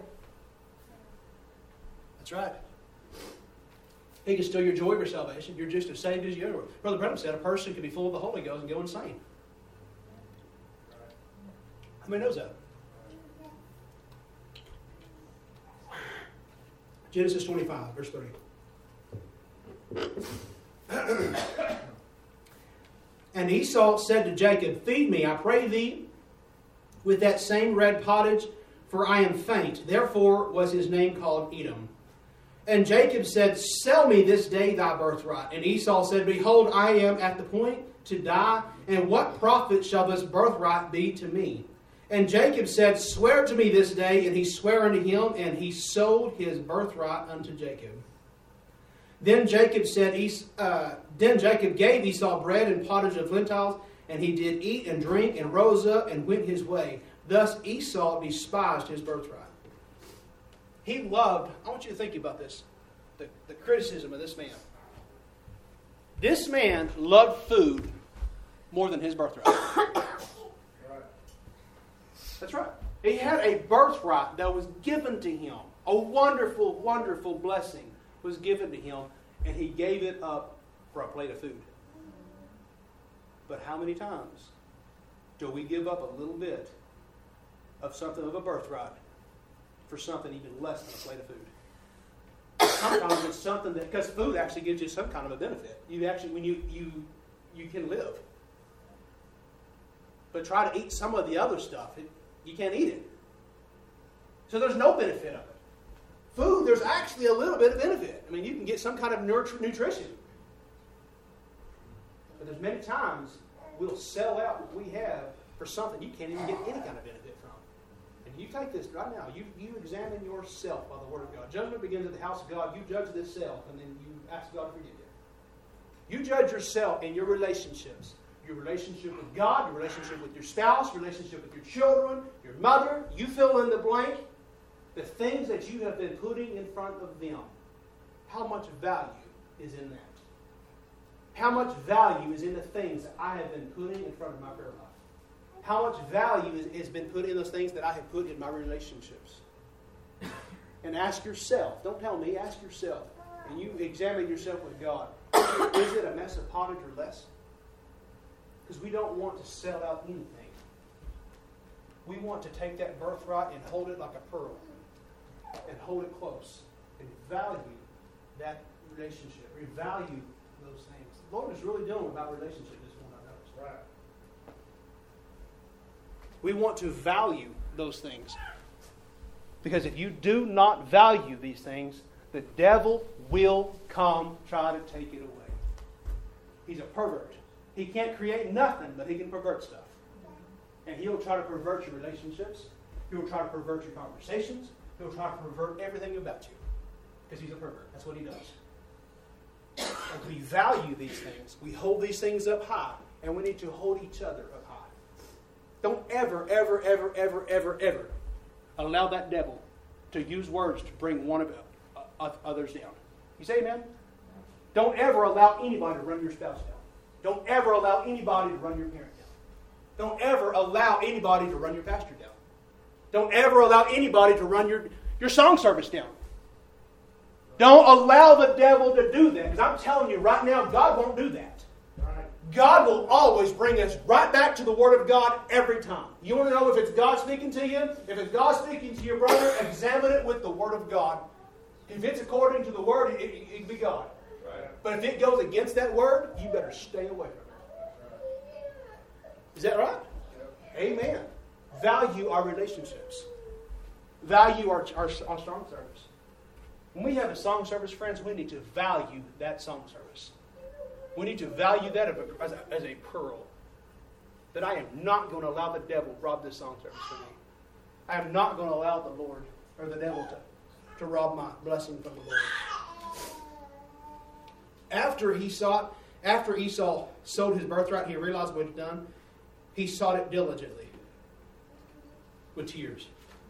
That's right. He can steal your joy of your salvation. You're just as saved as you are. Brother Branham said a person can be full of the Holy Ghost and go insane. How many knows that? Genesis twenty-five, verse thirty. And Esau said to Jacob, feed me, I pray thee, with that same red pottage, for I am faint. Therefore was his name called Edom. And Jacob said, sell me this day thy birthright. And Esau said, behold, I am at the point to die, and what profit shall this birthright be to me? And Jacob said, swear to me this day. And he sware unto him, and he sold his birthright unto Jacob. Then Jacob said, uh, Then Jacob gave Esau bread and pottage of lentils, and he did eat and drink, and rose up and went his way. Thus Esau despised his birthright. He loved, I want you to think about this, the, the criticism of this man. This man loved food more than his birthright. That's right. He had a birthright that was given to him. A wonderful, wonderful blessing was given to him, and he gave it up for a plate of food. But how many times do we give up a little bit of something of a birthright for something even less than a plate of food? Sometimes it's something that, because food actually gives you some kind of a benefit. You actually, when you, you, you can live. But try to eat some of the other stuff, it, you can't eat it. So there's no benefit of it. Food, there's actually a little bit of benefit. I mean, you can get some kind of nutri- nutrition. But there's many times we'll sell out what we have for something you can't even get any kind of benefit from. And you take this right now, you, you examine yourself by the Word of God. Judgment begins at the house of God. You judge this self, and then you ask God to forgive you. You judge yourself in your relationships. Your relationship with God, your relationship with your spouse, your relationship with your children, your mother. You fill in the blank. The things that you have been putting in front of them. How much value is in that? How much value is in the things that I have been putting in front of my prayer life? How much value is, has been put in those things that I have put in my relationships? And ask yourself. Don't tell me. Ask yourself. And you examine yourself with God. Is it a mess of pottage or less? Because we don't want to sell out anything. We want to take that birthright and hold it like a pearl. And hold it close. And value that relationship. We value those things. The Lord is really dealing about relationships this morning, I know. Right. We want to value those things. Because if you do not value these things, the devil will come try to take it away. He's a pervert. He can't create nothing, but he can pervert stuff. And he'll try to pervert your relationships. He'll try to pervert your conversations. He'll try to pervert everything about you. Because he's a pervert. That's what he does. And we value these things. We hold these things up high. And we need to hold each other up high. Don't ever, ever, ever, ever, ever, ever allow that devil to use words to bring one of uh, others down. You say amen? Don't ever allow anybody to run your spouse down. Don't ever allow anybody to run your parent down. Don't ever allow anybody to run your pastor down. Don't ever allow anybody to run your, your song service down. Don't allow the devil to do that. Because I'm telling you right now, God won't do that. God will always bring us right back to the Word of God every time. You want to know if it's God speaking to you? If it's God speaking to your brother, examine it with the Word of God. If it's according to the Word, it, it, it can be God. Right. But if it goes against that Word, you better stay away from it. Is that right? Yep. Amen. Value our relationships. Value our, our, our song service. When we have a song service, friends, we need to value that song service. We need to value that as a, as a pearl. That I am not going to allow the devil to rob this song service from me. I am not going to allow the Lord or the devil to, to rob my blessing from the Lord. After he sought, after Esau sold his birthright, he realized what he'd done. He sought it diligently with tears.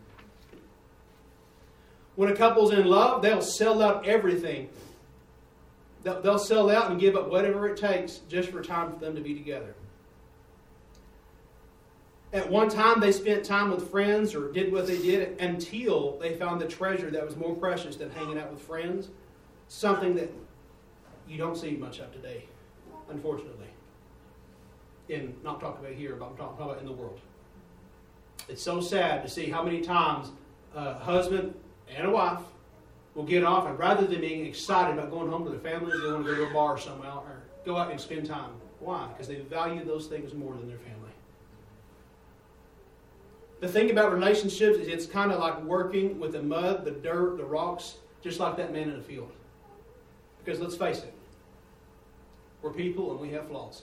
When a couple's in love, they'll sell out everything. They'll, they'll sell out and give up whatever it takes just for time for them to be together. At one time, they spent time with friends or did what they did until they found the treasure that was more precious than hanging out with friends. Something that you don't see much of today, unfortunately. In not talking about here, but I'm talking about in the world. It's so sad to see how many times a husband and a wife will get off, and rather than being excited about going home to their families, they want to go to a bar somewhere or go out and spend time. Why? Because they value those things more than their family. The thing about relationships is it's kind of like working with the mud, the dirt, the rocks, just like that man in the field. Because let's face it, we're people and we have flaws.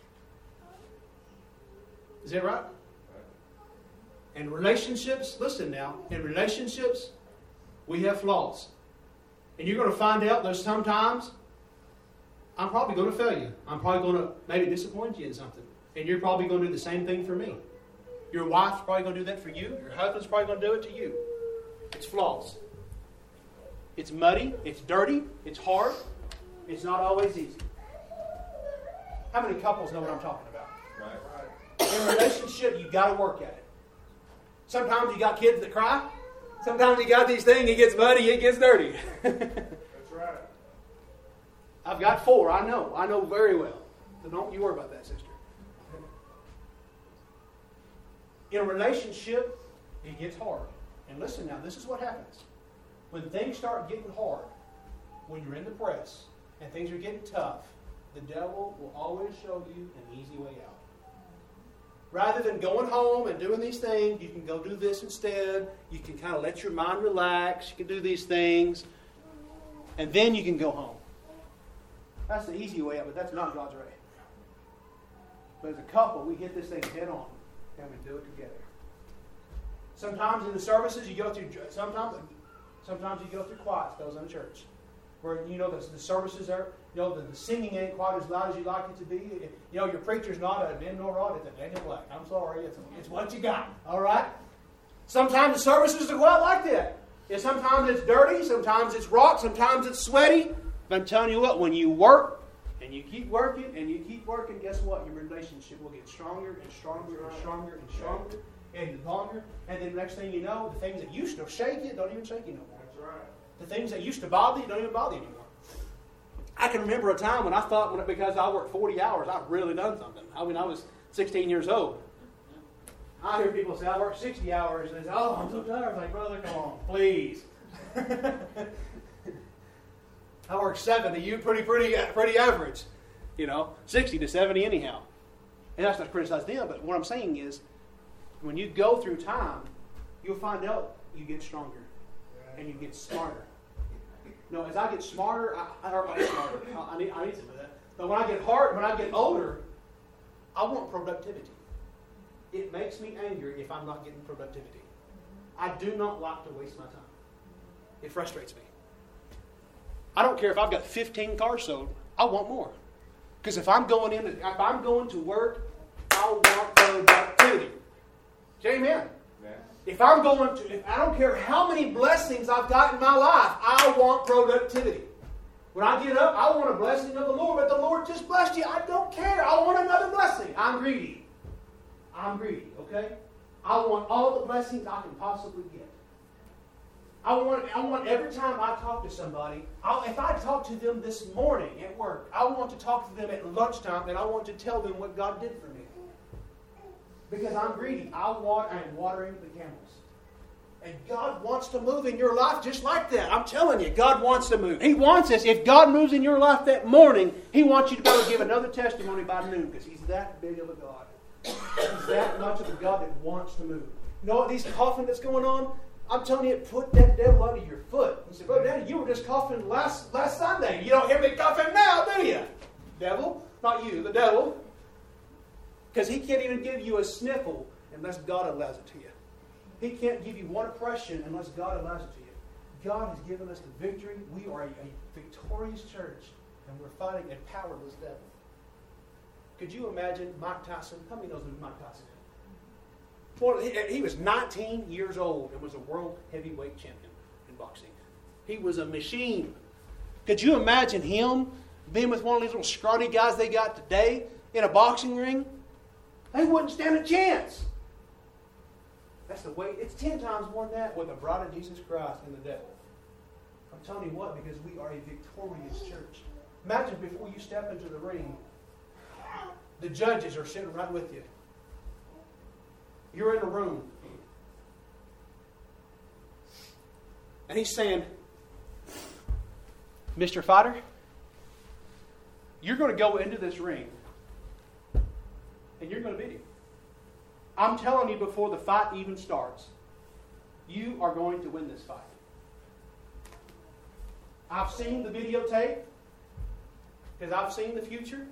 Is that right? And relationships, listen now, in relationships, we have flaws. And you're going to find out there's sometimes I'm probably going to fail you. I'm probably going to maybe disappoint you in something. And you're probably going to do the same thing for me. Your wife's probably going to do that for you. Your husband's probably going to do it to you. It's flaws. It's muddy. It's dirty. It's hard. It's not always easy. How many couples know what I'm talking about? Right. In a relationship, you've got to work at it. Sometimes you got kids that cry. Sometimes you got these things, it gets muddy, it gets dirty. That's right. I've got four, I know. I know very well. So don't you worry about that, sister. In a relationship, it gets hard. And listen now, this is what happens. When things start getting hard, when you're in the press, and things are getting tough, the devil will always show you an easy way out. Rather than going home and doing these things, you can go do this instead. You can kind of let your mind relax. You can do these things. And then you can go home. That's the easy way out, but that's not God's way. But as a couple, we hit this thing head on, and we do it together. Sometimes in the services, you go through, sometimes, sometimes you go through quiet spells in church. Where, you know, the, the services are, you know, the, the singing ain't quite as loud as you'd like it to be. You know, your preacher's not a Ben nor Rod, it's a Daniel Black. I'm sorry, it's, it's what you got, all right? Sometimes the services are quite like that. And sometimes it's dirty, sometimes it's rock, sometimes it's sweaty. But I'm telling you what, when you work, and you keep working, and you keep working, guess what? Your relationship will get stronger and stronger and stronger and stronger and longer. And then next thing you know, the things that used to shake you don't even shake you no more. That's right. The things that used to bother you don't even bother you anymore. I can remember a time when I thought, when, because I worked forty hours, I'd really done something. I mean, I was sixteen years old. I hear people say, I worked sixty hours, and they say, oh, I'm so tired. I'm like, brother, come on, please. I worked seventy. You pretty, pretty, pretty average. You know, sixty to seventy anyhow. And that's not to criticize them, but what I'm saying is, when you go through time, you'll find out you get stronger and you get smarter. No, as I get smarter, I, I don't get smarter. I, I need, I need some of that. But when I get hard, when I get older, I want productivity. It makes me angry if I'm not getting productivity. I do not like to waste my time. It frustrates me. I don't care if I've got fifteen cars sold. I want more. Because if I'm going in, if I'm going to work, I want productivity. Say amen. Yeah. If I'm going to, if I don't care how many blessings I've got in my life, I want productivity. When I get up, I want a blessing of the Lord, but the Lord just blessed you. I don't care. I want another blessing. I'm greedy. I'm greedy, okay? I want all the blessings I can possibly get. I want, I want every time I talk to somebody, I'll, if I talk to them this morning at work, I want to talk to them at lunchtime, and I want to tell them what God did for me. Because I'm greedy. I want, I'm watering the camels. And God wants to move in your life just like that. I'm telling you, God wants to move. He wants us. If God moves in your life that morning, He wants you to be able to give another testimony by noon, because He's that big of a God. He's that much of a God that wants to move. You know what, these coughing that's going on? I'm telling you, put that devil under your foot. He said, Brother Daddy, you were just coughing last, last Sunday. You don't hear me coughing now, do you? Devil. Not you, the devil. Because he can't even give you a sniffle unless God allows it to you. He can't give you one oppression unless God allows it to you. God has given us the victory. We are a, a victorious church, and we're fighting a powerless devil. Could you imagine Mike Tyson? How many knows who Mike Tyson is? Well, he, he was nineteen years old and was a world heavyweight champion in boxing. He was a machine. Could you imagine him being with one of these little scrawny guys they got today in a boxing ring? They wouldn't stand a chance. That's the way. It's ten times more than that with the bride of Jesus Christ and the devil. I'm telling you what, because we are a victorious church. Imagine before you step into the ring, the judges are sitting right with you. You're in a room. And he's saying, Mister Fighter, you're going to go into this ring and you're going to beat him. I'm telling you before the fight even starts, you are going to win this fight. I've seen the videotape because I've seen the future,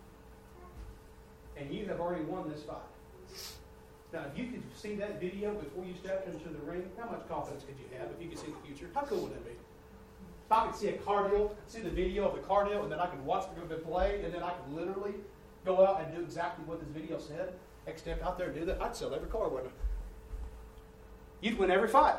and you have already won this fight. Now, if you could see that video before you stepped into the ring, how much confidence could you have if you could see the future? How cool would that be? If I could see a car deal, see the video of the car deal, and then I could watch the play, and then I could literally go out and do exactly what this video said, next step out there and do that, I'd sell every car, wouldn't I? You'd win every fight.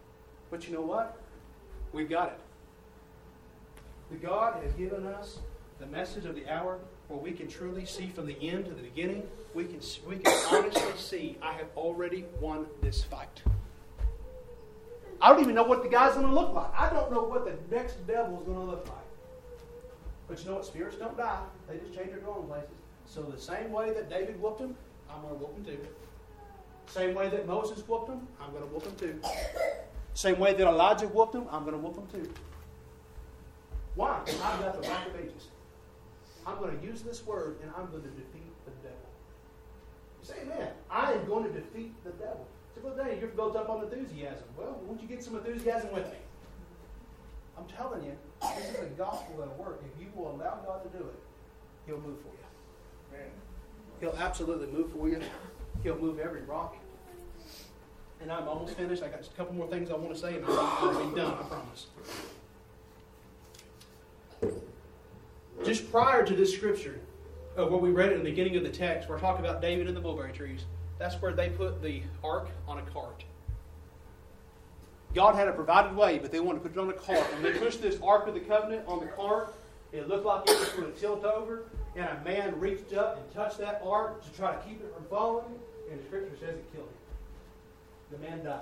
But you know what? We've got it. The God has given us the message of the hour where we can truly see from the end to the beginning. We can, we can honestly see, I have already won this fight. I don't even know what the guy's going to look like. I don't know what the next devil is going to look like. But you know what? Spirits don't die. They just change their dwelling places. So the same way that David whooped him, I'm going to whoop him too. Same way that Moses whooped him, I'm going to whoop him too. Same way that Elijah whooped him, I'm going to whoop him too. Why? Because I've got the Rock of Ages. I'm going to use this word and I'm going to defeat the devil. You say, man, I am going to defeat the devil. So, well, Danny, you're built up on enthusiasm. Well, won't you get some enthusiasm with me? I'm telling you, this is a gospel that'll work. If you will allow God to do it, He'll move for you. Man. He'll absolutely move for you. He'll move every rock. And I'm almost finished. I got just a couple more things I want to say, and I'll be done, I promise. Just prior to this scripture, uh, where we read it in the beginning of the text, we're talking about David and the mulberry trees. That's where they put the ark on a cart. God had a provided way, but they wanted to put it on a cart. And they pushed this Ark of the Covenant on the cart. It looked like it was going to tilt over. And a man reached up and touched that ark to try to keep it from falling. And the scripture says it killed him. The man died.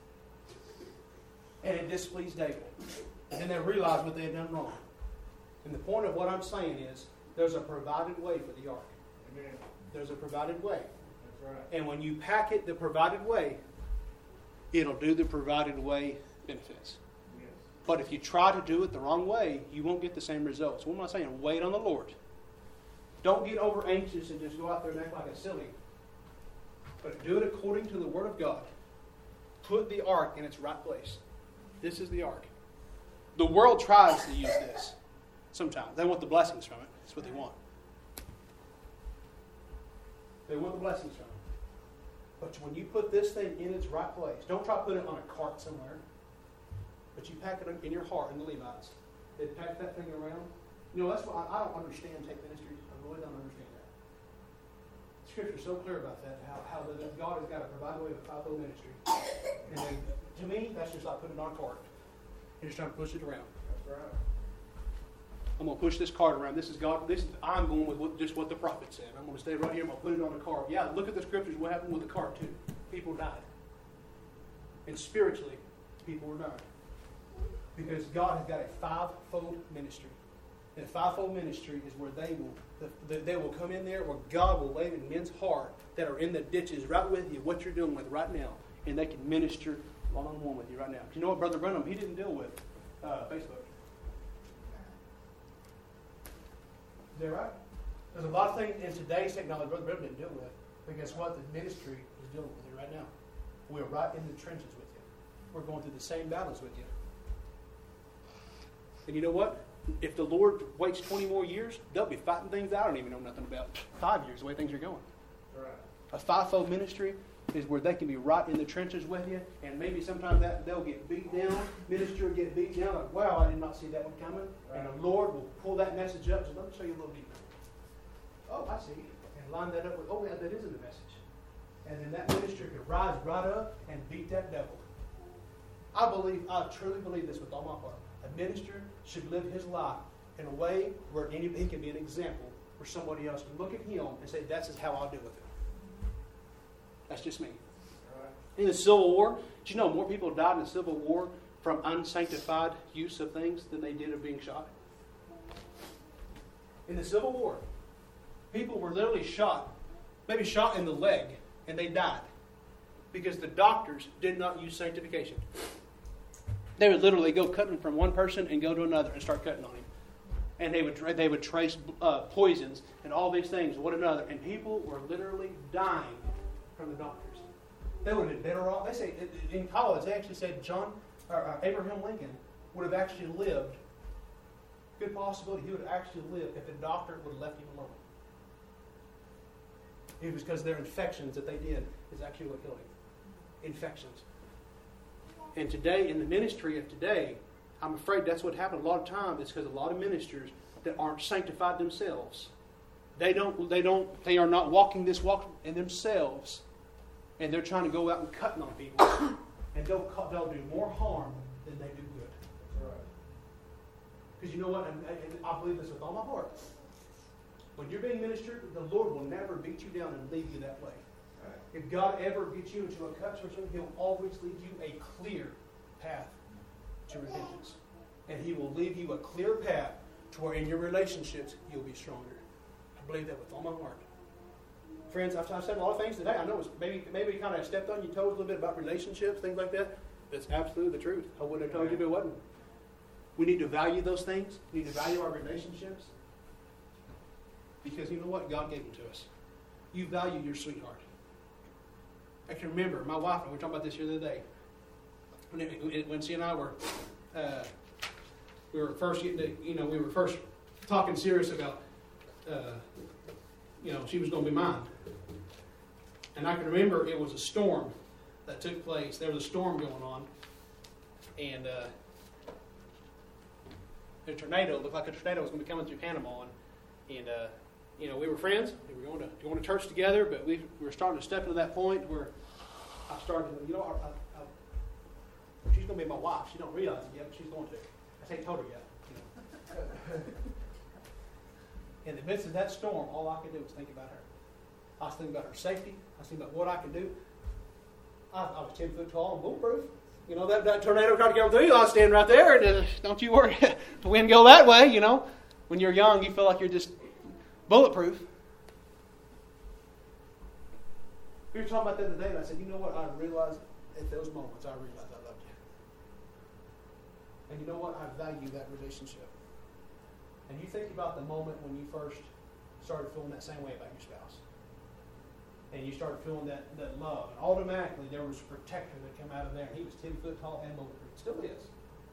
And it displeased David. And then they realized what they had done wrong. And the point of what I'm saying is, there's a provided way for the ark. Amen. There's a provided way. That's right. And when you pack it the provided way, it'll do the provided way benefits. Yes. But if you try to do it the wrong way, you won't get the same results. What am I saying? Wait on the Lord. Don't get over anxious and just go out there and act like a silly. But do it according to the Word of God. Put the ark in its right place. This is the ark. The world tries to use this sometimes. They want the blessings from it. That's what they want. They want the blessings from it. But when you put this thing in its right place, don't try to put it on a cart somewhere. But you pack it in your heart, in the Levites. They pack that thing around. You know, that's why I, I don't understand take ministries. I really don't understand that. Scripture is so clear about that, how, how the, God has got to provide a way of a five-fold ministry. And then, to me, that's just like putting it on a cart. You're just trying to push it around. That's right. I'm going to push this cart around. This is God. This I'm going with what, just what the prophet said. I'm going to stay right here. I'm going to put it on the cart. Yeah, look at the scriptures. What happened with the cart too? People died. And spiritually, people were dying. Because God has got a five-fold ministry. And a five-fold ministry is where they will the, the, they will come in there, where God will lay in men's heart that are in the ditches right with you, what you're doing with right now. And they can minister one-on-one with you right now. You know what, Brother Branham, he didn't deal with uh, Facebook. Is that right? There's a lot of things in today's technology Brother Branham didn't deal with. But guess what? The ministry is dealing with it right now. We're right in the trenches with you. We're going through the same battles with you. And you know what? If the Lord waits twenty more years, they'll be fighting things I don't even know nothing about. Five years, the way things are going. Right. A five-fold ministry is where they can be right in the trenches with you, and maybe sometimes that they'll get beat down. Minister will get beat down, like, wow, I did not see that one coming. Right. And the Lord will pull that message up. So let me show you a little deeper. Oh, I see. And line that up with, oh, yeah, that is in the message. And then that minister can rise right up and beat that devil. I believe, I truly believe this with all my heart. A minister should live his life in a way where any, he can be an example where somebody else can look at him and say, that's just how I'll deal with it. That's just me. Right. In the Civil War, did you know more people died in the Civil War from unsanctified use of things than they did of being shot? In the Civil War, people were literally shot, maybe shot in the leg, and they died because the doctors did not use sanctification. They would literally go cutting from one person and go to another and start cutting on him. And they would they would trace uh, poisons and all these things, one another. And people were literally dying from the doctors. They would have been better off. They say in college they actually said John or uh, Abraham Lincoln would have actually lived. Good possibility he would have actually lived if the doctor would have left him alone. It was because their infections that they did is actually what killed him. Infections. And today, in the ministry of today, I'm afraid that's what happened a lot of times. It's because a lot of ministers that aren't sanctified themselves. They don't. They don't. They are not walking this walk in themselves, and they're trying to go out and cutting on people, and they'll they'll do more harm than they do good. That's right. Because you know what? And, and I believe this with all my heart. When you're being ministered, the Lord will never beat you down and leave you that way. If God ever gets you into a cut situation, He'll always leave you a clear path to repentance. And He will leave you a clear path to where in your relationships you'll be stronger. I believe that with all my heart. Friends, I've, I've said a lot of things today. I know it's maybe maybe kind of stepped on your toes a little bit about relationships, things like that. It's absolutely the truth. I wouldn't have told you if it wasn't. We need to value those things. We need to value our relationships. Because you know what? God gave them to us. You value your sweetheart. I can remember my wife, and we were talking about this the other day, when, it, when she and I were, uh, we were first getting to, you know, we were first talking serious about, uh, you know, she was going to be mine. And I can remember it was a storm that took place. There was a storm going on, and uh, a tornado, looked like a tornado was going to be coming through Panama, and, and uh, you know, we were friends. We were going to going to church together, but we, we were starting to step into that point where I started, you know, I, I, I, she's going to be my wife. She don't realize it yet, but she's going to. I ain't told her yet. You know. In the midst of that storm, all I could do was think about her. I was thinking about her safety. I was thinking about what I could do. I, I was ten foot tall and bulletproof. You know, that, that tornado tried to come through you. I was standing right there. And, uh, don't you worry. The wind go that way, you know. When you're young, you feel like you're just bulletproof. We were talking about that the other day, and I said, you know what? I realized at those moments, I realized I loved you. And you know what? I value that relationship. And you think about the moment when you first started feeling that same way about your spouse. And you started feeling that, that love. And automatically there was a protector that came out of there. And he was ten foot tall and bulletproof. Still is.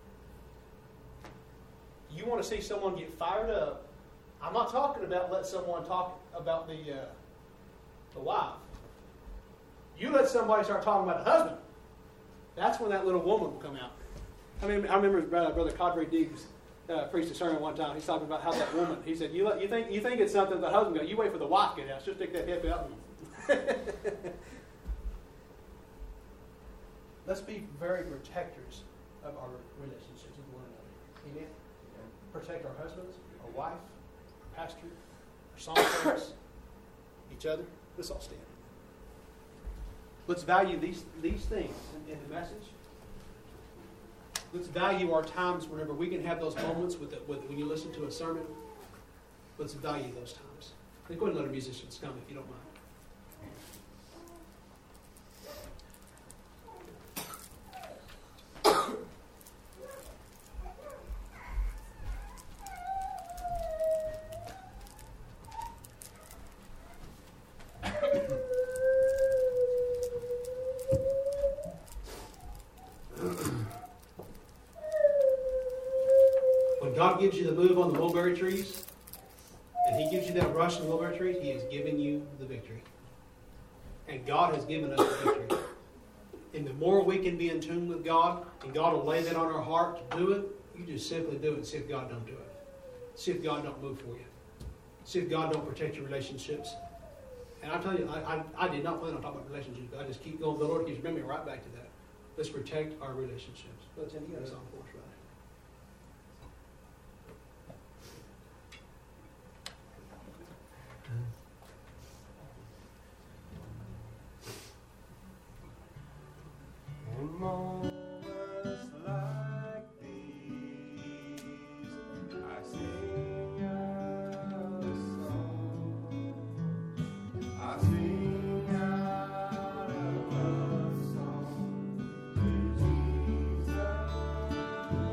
You want to see someone get fired up. I'm not talking about let someone talk about the uh, the wife. You let somebody start talking about the husband. That's when that little woman will come out. I mean, I remember Brother, Brother Cadre Diggs uh, preached a sermon one time. He's talking about how that woman. He said, "You let, you think you think it's something the husband goes. You wait for the wife to get out. She'll stick that hip out." And let's be very protectors of our relationships with one another. Amen. Protect our husbands, our wife, our pastor, our song players, each other. Let's all stand. Let's value these these things in, in the message. Let's value our times whenever we can have those moments with, the, with when you listen to a sermon. Let's value those times. Go ahead and let our musicians come if you don't mind. God gives you the move on the mulberry trees, and He gives you that rush in the mulberry trees, He is giving you the victory. And God has given us the victory. And the more we can be in tune with God, and God will lay that on our heart to do it, you just simply do it and see if God don't do it. See if God don't move for you. See if God don't protect your relationships. And I tell you, I, I, I did not plan on talking about relationships, but I just keep going. The Lord keeps bringing me right back to that. Let's protect our relationships. Brother Tim, you got a song for us, right? In moments like these, I sing out a song. I sing out a love song to Jesus.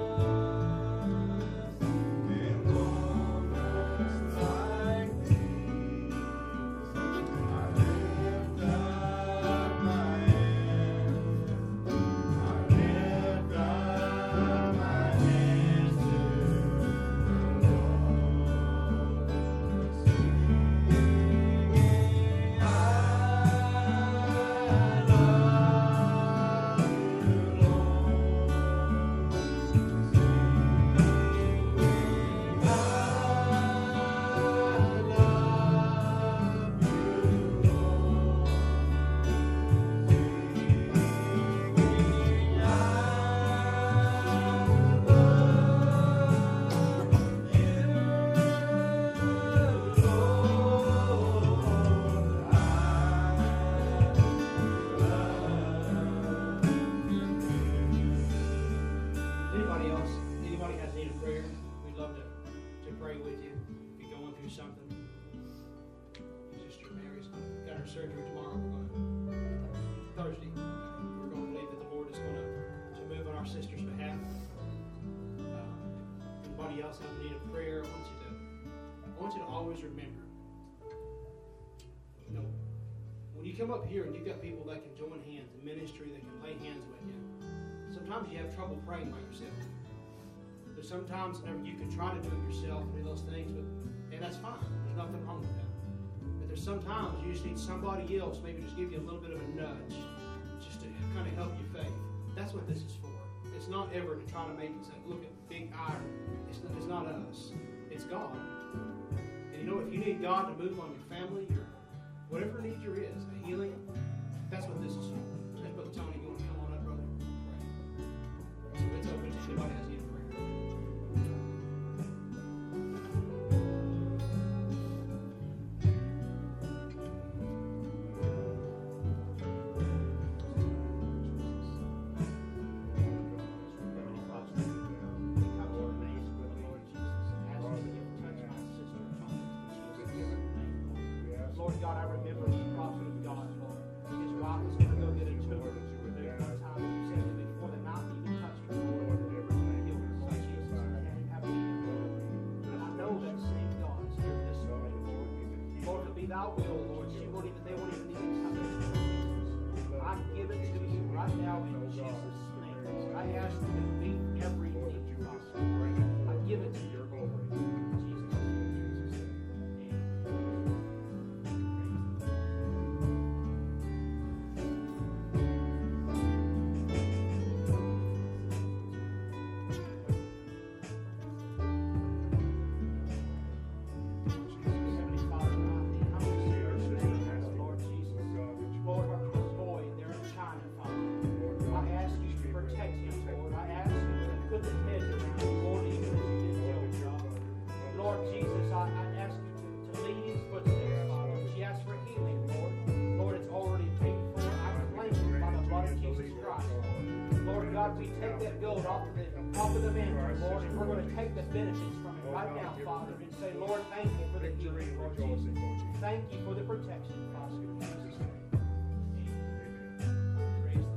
surgery tomorrow. We're going to Thursday. We're going to believe that the Lord is going to, to move on our sister's behalf. Uh, anybody else have a need of prayer? I want you to I want you to always remember. You know, when you come up here and you've got people that can join hands in ministry, that can lay hands with you, sometimes you have trouble praying by yourself. There's sometimes whenever you can try to do it yourself and do those things, but and that's fine. There's nothing wrong with that. But there's sometimes you just need somebody else, maybe just give you a little bit of a nudge, just to kind of help your faith. That's what this is for. It's not ever to try to make it say, look at big iron. It's not, it's not us. It's God. And you know, if you need God to move on your family, your whatever need your is, a healing, that's what this is for. That's Brother Tony, you want to come on up, brother? Pray. So it's open to anybody has need of prayer. Lord God, I remember the prophet of God, Lord. His wife was going to go get a tumor. There's one time that you said that before the knife even touched her, Lord, heal her, Lord Jesus, and have a healing. And I know that same God is here this morning, Lord. Lord, to be thy will, Lord. She won't even, they won't even need to touch it. I give it to you right now in Jesus' name, Lord. I ask you to meet every need, Father. I give it to you. God, we take that gold off of the, off of the mantle, Lord, and we're going to take the benefits from it right now, Father, and say, Lord, thank you for the healing, Lord Jesus. Thank you for the protection, Father, in Jesus' name. Amen. Praise the Lord.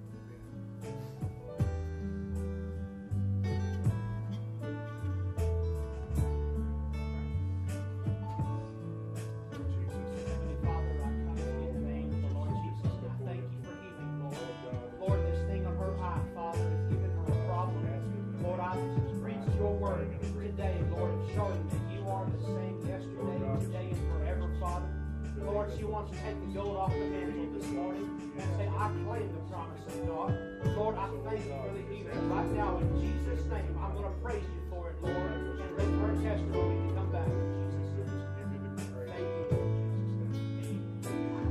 Heavenly Father, I come to you in the name of the Lord Jesus, and I thank you for healing, Lord. Lord, this thing on her eye, Father, has given her a problem. Lord, I just preach your word today, Lord, showing that you are the same yesterday, today, and forever, Father. Lord, she wants to take the gold off the mantle this morning and say, I claim the promise of God. Lord, I thank you for the healing. Right now, in Jesus' name, I'm going to praise you for it, Lord, and let her testimony to come back in Jesus' name. Thank you, Lord Jesus'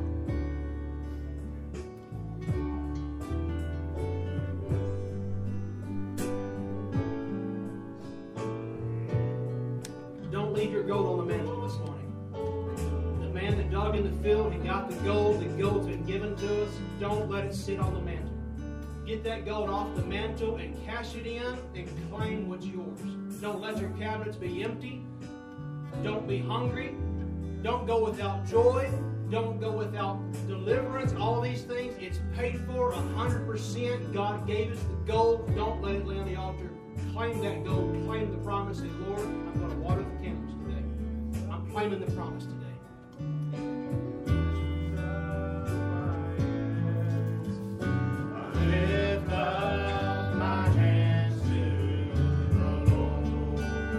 name. Don't leave your gold on the mantle this morning. The man that dug in the field, he got the gold. The gold's been given to us. Don't let it sit on the mantle. Get that gold off the mantle and cash it in and claim what's yours. Don't let your cabinets be empty. Don't be hungry. Don't go without joy. Don't go without deliverance. All these things, it's paid for one hundred percent. God gave us the gold. Don't let it lay on the altar. Claim that gold. Claim the promise. Say, Lord, I'm going to water the candles today. I'm claiming the promise today. Lift up my hands to the Lord.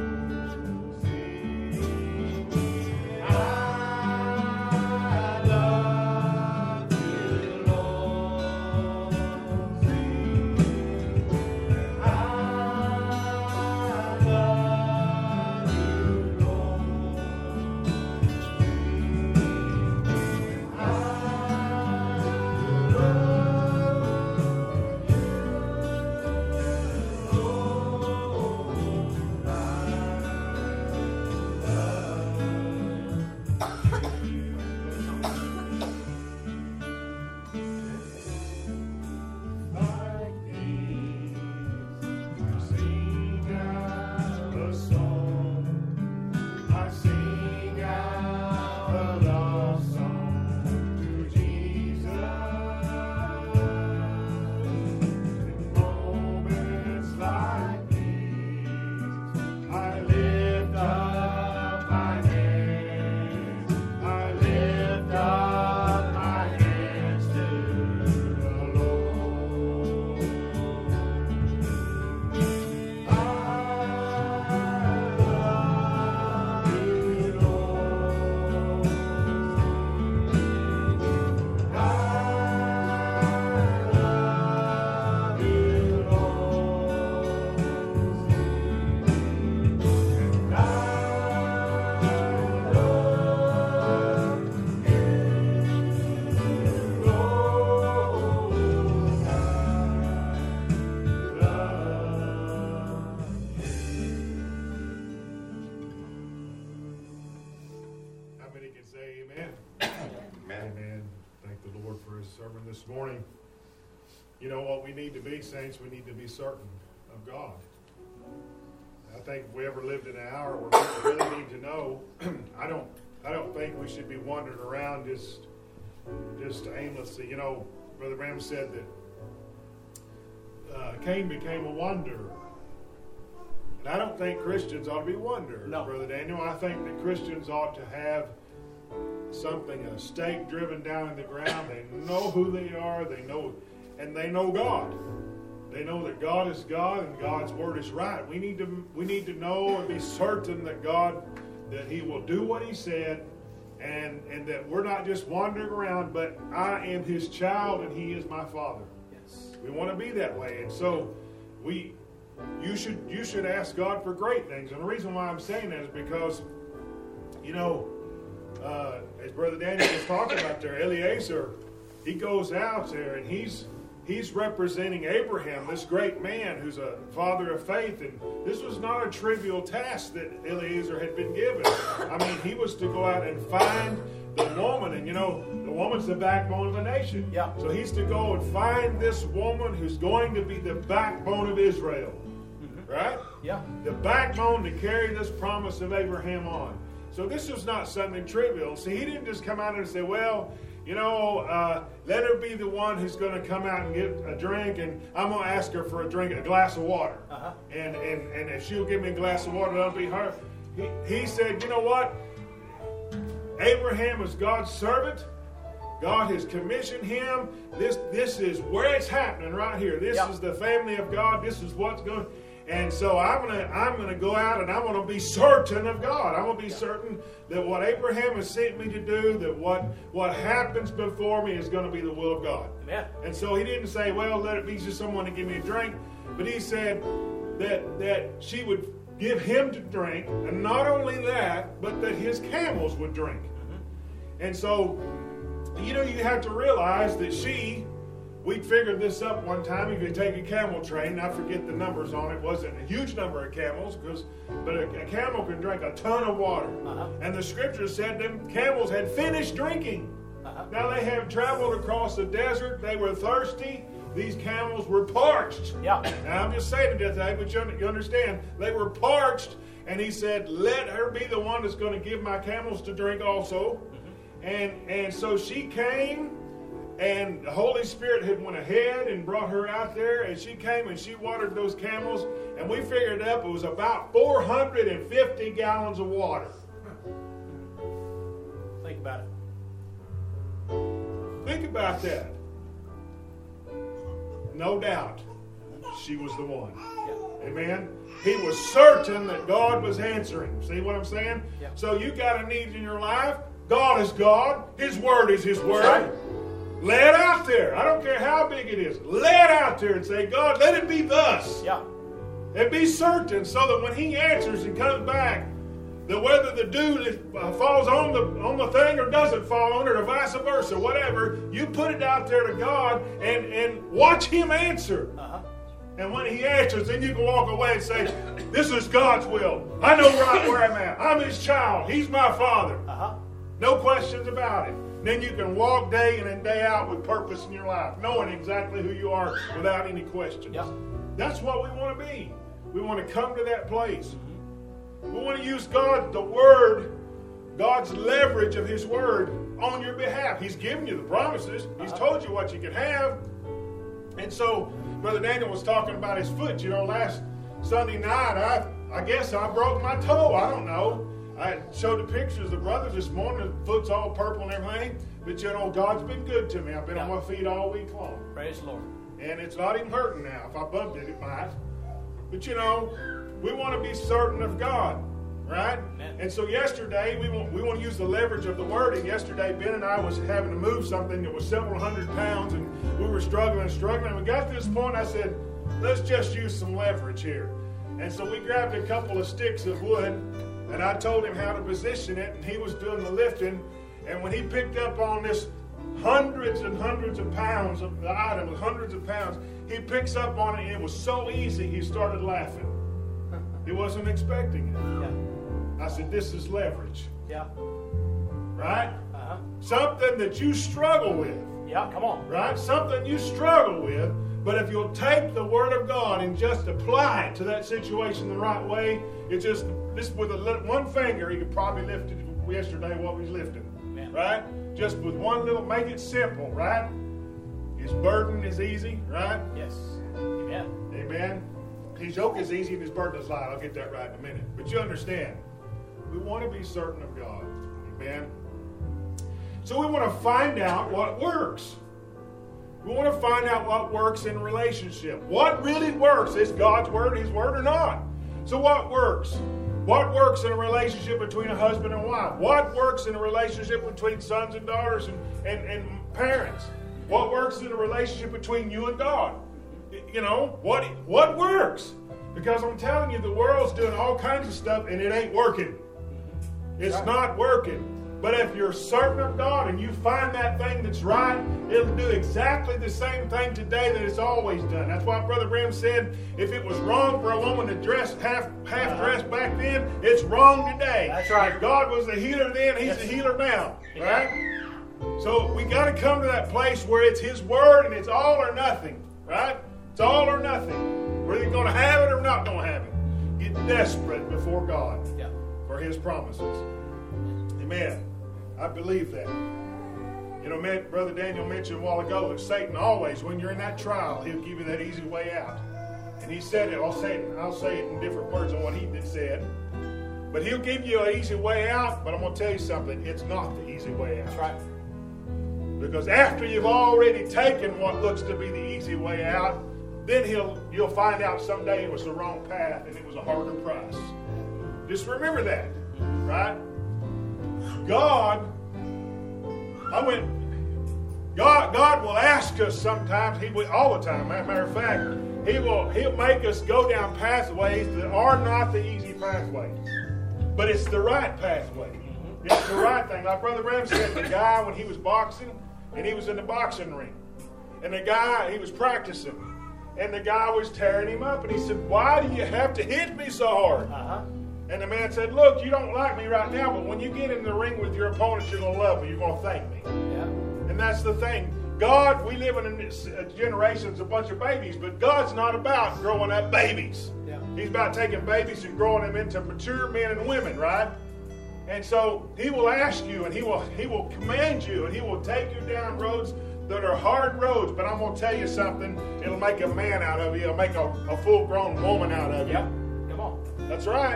Sing, I love you, Lord. Sing, I love you, Lord. Amen. Amen. Amen. Thank the Lord for his sermon this morning. You know what we need to be, saints? We need to be certain of God. I think if we ever lived in an hour where people really need to know, I don't I don't think we should be wandering around just just aimlessly. You know, Brother Bram said that uh, Cain became a wanderer. And I don't think Christians ought to be wanderers, No. Brother Daniel. I think that Christians ought to have something, a stake driven down in the ground. They know who they are, they know, and they know God. They know that God is God and God's word is right. We need to we need to know and be certain that God, that He will do what He said, and and that we're not just wandering around, but I am His child and He is my Father. Yes. We want to be that way, and so we you should you should ask God for great things. And the reason why I'm saying that is because, you know, uh, as Brother Daniel was talking about there, Eliezer, he goes out there and he's he's representing Abraham, this great man who's a father of faith, and this was not a trivial task that Eliezer had been given. I mean, he was to go out and find the woman, and you know, the woman's the backbone of the nation. Yeah. So he's to go and find this woman who's going to be the backbone of Israel. Mm-hmm. Right? Yeah. The backbone to carry this promise of Abraham on. So this was not something trivial. See, he didn't just come out and say, well, you know, uh, let her be the one who's going to come out and get a drink, and I'm going to ask her for a drink, a glass of water. Uh-huh. And, and, and if she'll give me a glass of water, that'll be her. He, he said, you know what? Abraham is God's servant. God has commissioned him. This, this is where it's happening right here. This Yeah. is the family of God. This is what's going. And so I'm gonna I'm gonna go out and I'm gonna be certain of God. I'm gonna be certain that what Abraham has sent me to do, that what what happens before me is going to be the will of God. Amen. And so he didn't say, well, let it be just someone to give me a drink, but he said that that she would give him to drink, and not only that, but that his camels would drink. Mm-hmm. And so, you know, you have to realize that she. We figured this up one time. If you take a camel train, I forget the numbers on it, it wasn't a huge number of camels, because but a, a camel can drink a ton of water. Uh-huh. And the scripture said them camels had finished drinking. Uh-huh. Now they have traveled across the desert. They were thirsty. These camels were parched. Yeah. Now I'm just saying it today, but you, you understand, they were parched. And he said, let her be the one that's going to give my camels to drink also. Mm-hmm. And and so she came. And the Holy Spirit had went ahead and brought her out there, and she came and she watered those camels, and we figured up it was about four hundred fifty gallons of water. Think about it. Think about that. No doubt, she was the one. Yeah. Amen? He was certain that God was answering. See what I'm saying? Yeah. So you got a need in your life. God is God. His word is His word. Right. Lay it out there. I don't care how big it is. Lay it out there and say, God, let it be thus. Yeah. And be certain so that when He answers and comes back, that whether the dew uh, falls on the on the thing or doesn't fall on it or vice versa, whatever, you put it out there to God and, and watch Him answer. Uh-huh. And when He answers, then you can walk away and say, this is God's will. I know right where I'm at. I'm His child. He's my Father. Uh-huh. No questions about it. Then you can walk day in and day out with purpose in your life, knowing exactly who you are without any questions. Yeah. That's what we want to be. We want to come to that place. We want to use God, the Word, God's leverage of His Word on your behalf. He's given you the promises. He's told you what you can have. And so, Brother Daniel was talking about his foot. You know, last Sunday night, I I guess I broke my toe. I don't know. I showed the pictures of the brothers this morning. The foot's all purple and everything. But, you know, God's been good to me. I've been Yeah. on my feet all week long. Praise the Lord. And it's not even hurting now. If I bumped it, it might. But, you know, we want to be certain of God, right? Amen. And so yesterday, we want, we want to use the leverage of the Word. And yesterday, Ben and I was having to move something that was several hundred pounds. And we were struggling and struggling. And we got to this point, I said, let's just use some leverage here. And so we grabbed a couple of sticks of wood. And I told him how to position it, and he was doing the lifting. And when he picked up on this hundreds and hundreds of pounds of the item, with hundreds of pounds, he picks up on it, and it was so easy, he started laughing. He wasn't expecting it. Yeah. I said, this is leverage. Yeah. right? Uh-huh. Something that you struggle with, Yeah, come on. right? Something you struggle with, but if you'll take the Word of God and just apply it to that situation the right way, it's just, this with a little, one finger, he could probably lift it yesterday what we was lifting, Amen. right? Just with one little, make it simple, right? His burden is easy, right? Yes. Amen. Amen. His yoke is easy and his burden is light. I'll get that right in a minute. But you understand, we want to be certain of God. Amen. So we want to find out what works. We want to find out what works in a relationship. What really works? Is God's word His word or not? So what works? What works in a relationship between a husband and wife? What works in a relationship between sons and daughters and, and, and parents? What works in a relationship between you and God? You know, what what works? Because I'm telling you, the world's doing all kinds of stuff and it ain't working. It's not working. But if you're certain of God and you find that thing that's right, it'll do exactly the same thing today that it's always done. That's why Brother Brim said, if it was wrong for a woman to dress half half dressed back then, it's wrong today. That's right. If God was the healer then, He's Yes. the healer now. Yeah. Right? So we got to come to that place where it's His word and it's all or nothing. Right? It's all or nothing. We're either going to have it or not going to have it. Get desperate before God Yeah. for His promises. Amen. I believe that. You know, man, Brother Daniel mentioned a while ago that Satan always, when you're in that trial, he'll give you that easy way out. And he said it. I'll say it. I'll say it in different words than what he did said. But he'll give you an easy way out. But I'm going to tell you something. It's not the easy way out. That's right. Because after you've already taken what looks to be the easy way out, then he'll you'll find out someday it was the wrong path and it was a harder price. Just remember that, right? God, I went. God, God will ask us sometimes. He will all the time. As a matter of fact, He will. He'll make us go down pathways that are not the easy pathways, but it's the right pathway. It's the right thing. Like Brother Bram said, the guy when he was boxing, and he was in the boxing ring, and the guy he was practicing, and the guy was tearing him up, and he said, "Why do you have to hit me so hard?" Uh-huh. And the man said, "Look, you don't like me right now, but when you get in the ring with your opponent, you're going to love me. You're going to thank me." Yeah. And that's the thing. God, we live in a generation that's a bunch of babies, but God's not about growing up babies. Yeah. He's about taking babies and growing them into mature men and women, right? And so He will ask you, and He will He will command you, and He will take you down roads that are hard roads. But I'm going to tell you something. It'll make a man out of you. It'll make a, a full-grown woman out of you. Yeah. Come on. That's right.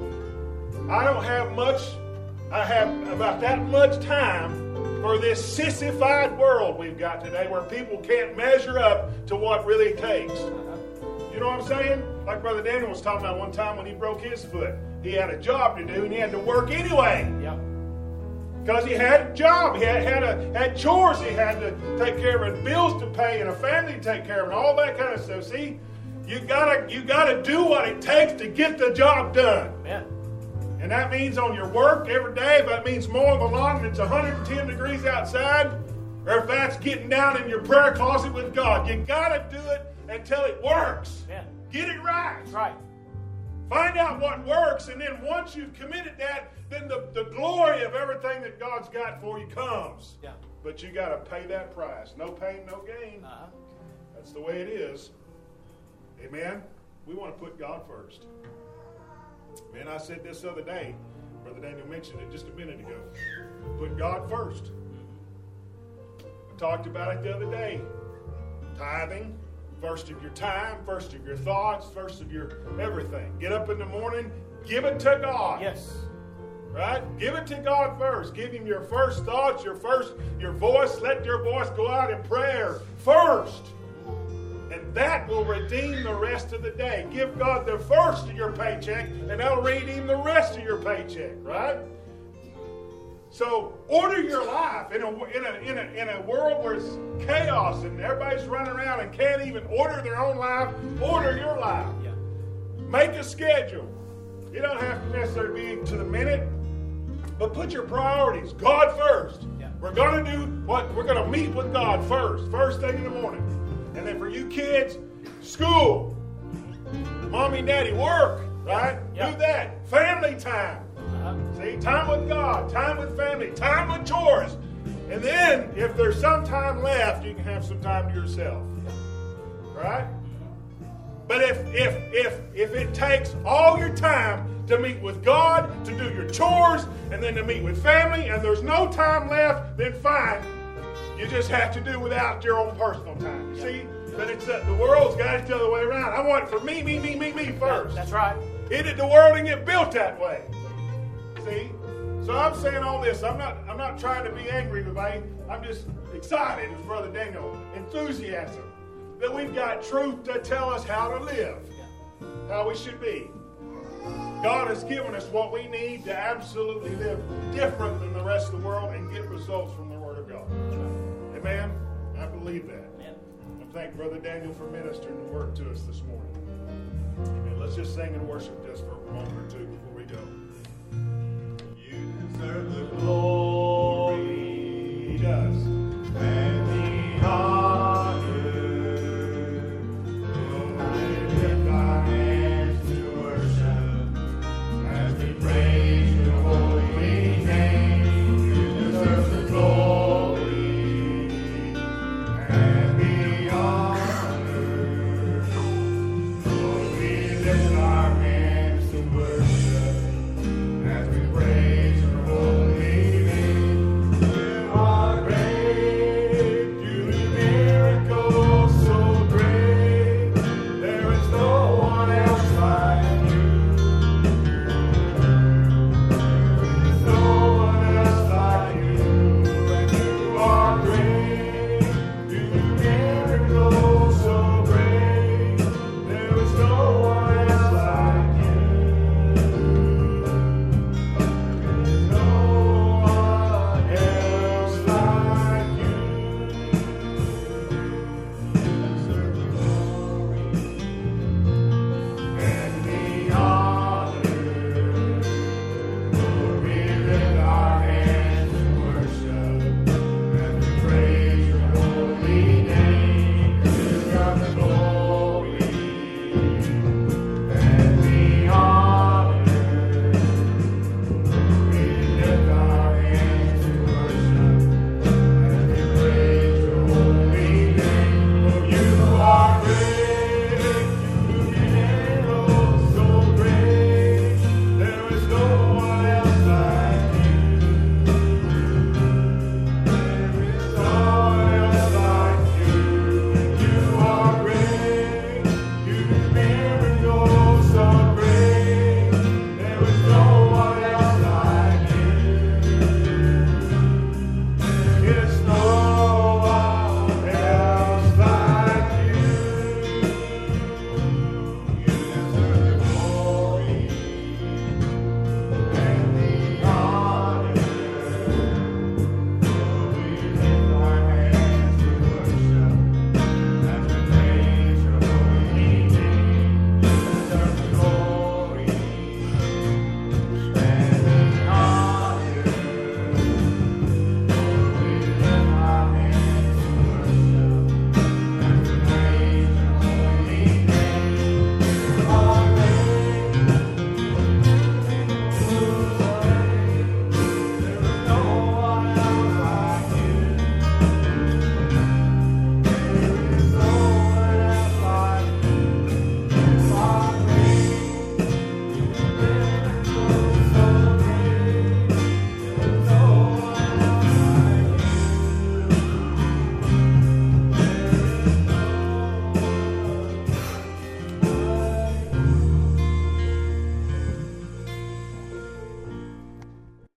I don't have much, I have about that much time for this sissified world we've got today where people can't measure up to what really takes. You know what I'm saying? Like Brother Daniel was talking about one time when he broke his foot. He had a job to do and he had to work anyway. Yeah. Because he had a job, he had had, a, had chores he had to take care of, and bills to pay, and a family to take care of, and all that kind of stuff. See, you gotta you gotta do what it takes to get the job done. Amen. And that means on your work every day, if that means mowing the lawn and it's one hundred ten degrees outside, or if that's getting down in your prayer closet with God, you got to do it until it works. Amen. Get it right. That's right. Find out what works, and then once you've committed that, then the, the glory of everything that God's got for you comes. Yeah. But you got to pay that price. No pain, no gain. Uh-huh. That's the way it is. Amen? We want to put God first. Man, I said this the other day. Brother Daniel mentioned it just a minute ago. Put God first. I talked about it the other day. Tithing, first of your time, first of your thoughts, first of your everything. Get up in the morning, give it to God. Yes. Right? Give it to God first. Give Him your first thoughts, your first, your voice. Let your voice go out in prayer first. And that will redeem the rest of the day. Give God the first of your paycheck, and that'll redeem the rest of your paycheck, right? So order your life in a, in a, in a, in a world where it's chaos and everybody's running around and can't even order their own life. Order your life. Yeah. Make a schedule. You don't have to necessarily be to the minute, but put your priorities. God first. Yeah. We're going to do what? We're going to meet with God first, first thing in the morning. And then for you kids, school, mommy and daddy, work, right? Yeah. Do that. Family time. Uh-huh. See, See, time with God, time with family, time with chores. And then, if there's some time left, you can have some time to yourself. Right? But if if if if it takes all your time to meet with God, to do your chores, and then to meet with family, and there's no time left, then fine. You just have to do without your own personal time. You see? But it's uh, the world's got it the other way around. I want it for me, me, me, me, me first. That's right. It did the world didn't get built that way. See? So I'm saying all this. I'm not I'm not trying to be angry with anybody. I'm just excited, as Brother Daniel, enthusiasm, that we've got truth to tell us how to live, how we should be. God has given us what we need to absolutely live different than the rest of the world and get results from the Word of God. Amen? I believe that. Amen. I thank Brother Daniel for ministering the Word to us this morning. Amen. Let's just sing and worship just for a moment or two before we go.